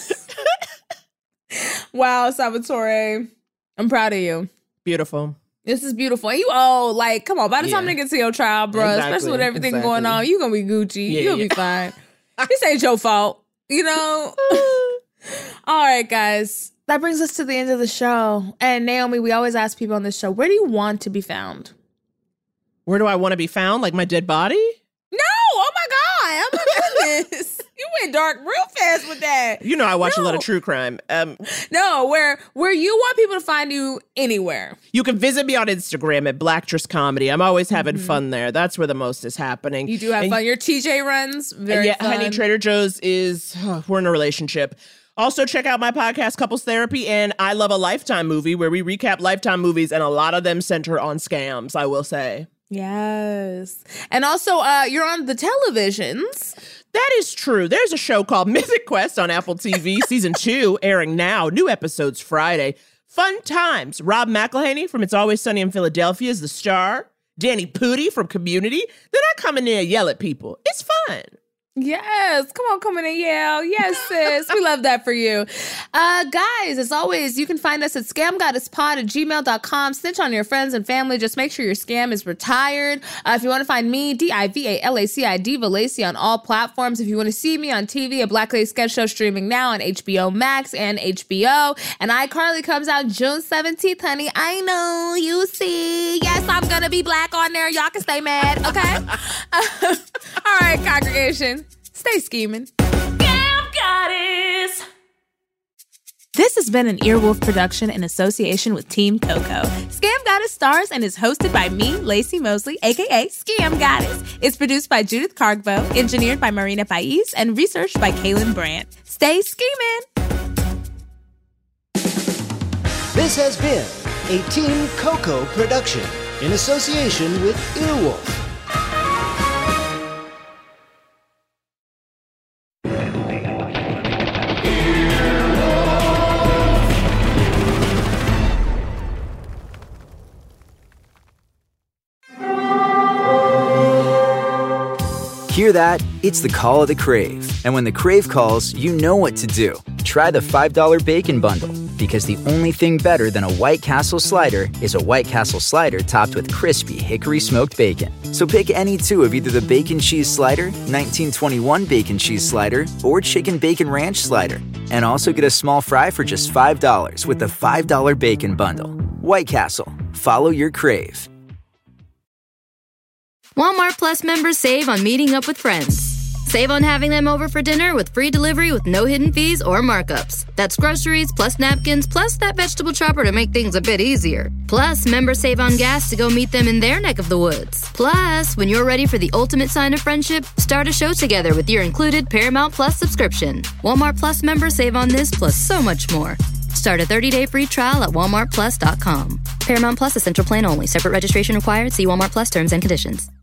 Wow, Salvatore. I'm proud of you. Beautiful. This is beautiful. And you oh, like, come on, by the time yeah. they get to your trial, bro, exactly. especially with everything exactly. going on, you gonna be Gucci. Yeah, You'll yeah. be fine. This ain't your fault, you know? All right, guys. That brings us to the end of the show. And Naomi, we always ask people on this show, where do you want to be found? Where do I want to be found? Like my dead body? No! Oh my God! Oh my goodness! You went dark real fast with that. You know I watch no. a lot of true crime. Um, no, where where you want people to find you anywhere. You can visit me on Instagram at Blacktress Comedy. I'm always having mm-hmm. fun there. That's where the most is happening. You do have and, fun. Your T J runs, very yeah, fun. Honey, Trader Joe's is, oh, we're in a relationship. Also, check out my podcast, Couples Therapy, and I Love a Lifetime Movie, where we recap Lifetime movies, and a lot of them center on scams, I will say. Yes. And also, uh, you're on the televisions. That is true. There's a show called Mythic Quest on Apple T V, season two, airing now. New episodes Friday. Fun times. Rob McElhenney from It's Always Sunny in Philadelphia is the star. Danny Pudi from Community. Then I come in there and yell at people. It's fun. Yes. Come on, come in and yell. Yes, sis. We love that for you. Uh, guys, as always, you can find us at scam goddess pod at gmail dot com. Snitch on your friends and family. Just make sure your scam is retired. Uh, if you want to find me, D I V A L A C I, Diva Lacey on all platforms. If you want to see me on T V, a Black Lady Sketch Show streaming now on H B O Max and H B O. And iCarly comes out June seventeenth, honey. I know, you see. Yes, I'm going to be black on there. Y'all can stay mad, okay? uh, all right, congregation. Stay scheming. Scam Goddess. This has been an Earwolf production in association with Team Coco. Scam Goddess stars and is hosted by me, Lacey Mosley, a k a. Scam Goddess. It's produced by Judith Cargbo, engineered by Marina Pais, and researched by Kaylin Brandt. Stay scheming. This has been a Team Coco production in association with Earwolf. Hear that? It's the call of the Crave. And when the Crave calls, you know what to do. Try the five dollar Bacon Bundle, because the only thing better than a White Castle slider is a White Castle slider topped with crispy hickory smoked bacon. So pick any two of either the Bacon Cheese Slider, nineteen twenty-one Bacon Cheese Slider, or Chicken Bacon Ranch Slider. And also get a small fry for just five dollars with the five dollar Bacon Bundle. White Castle. Follow your Crave. Walmart Plus members save on meeting up with friends. Save on having them over for dinner with free delivery with no hidden fees or markups. That's groceries, plus napkins, plus that vegetable chopper to make things a bit easier. Plus, members save on gas to go meet them in their neck of the woods. Plus, when you're ready for the ultimate sign of friendship, start a show together with your included Paramount Plus subscription. Walmart Plus members save on this plus so much more. Start a thirty-day free trial at walmart plus dot com. Paramount Plus Essential Plan only. Separate registration required. See Walmart Plus terms and conditions.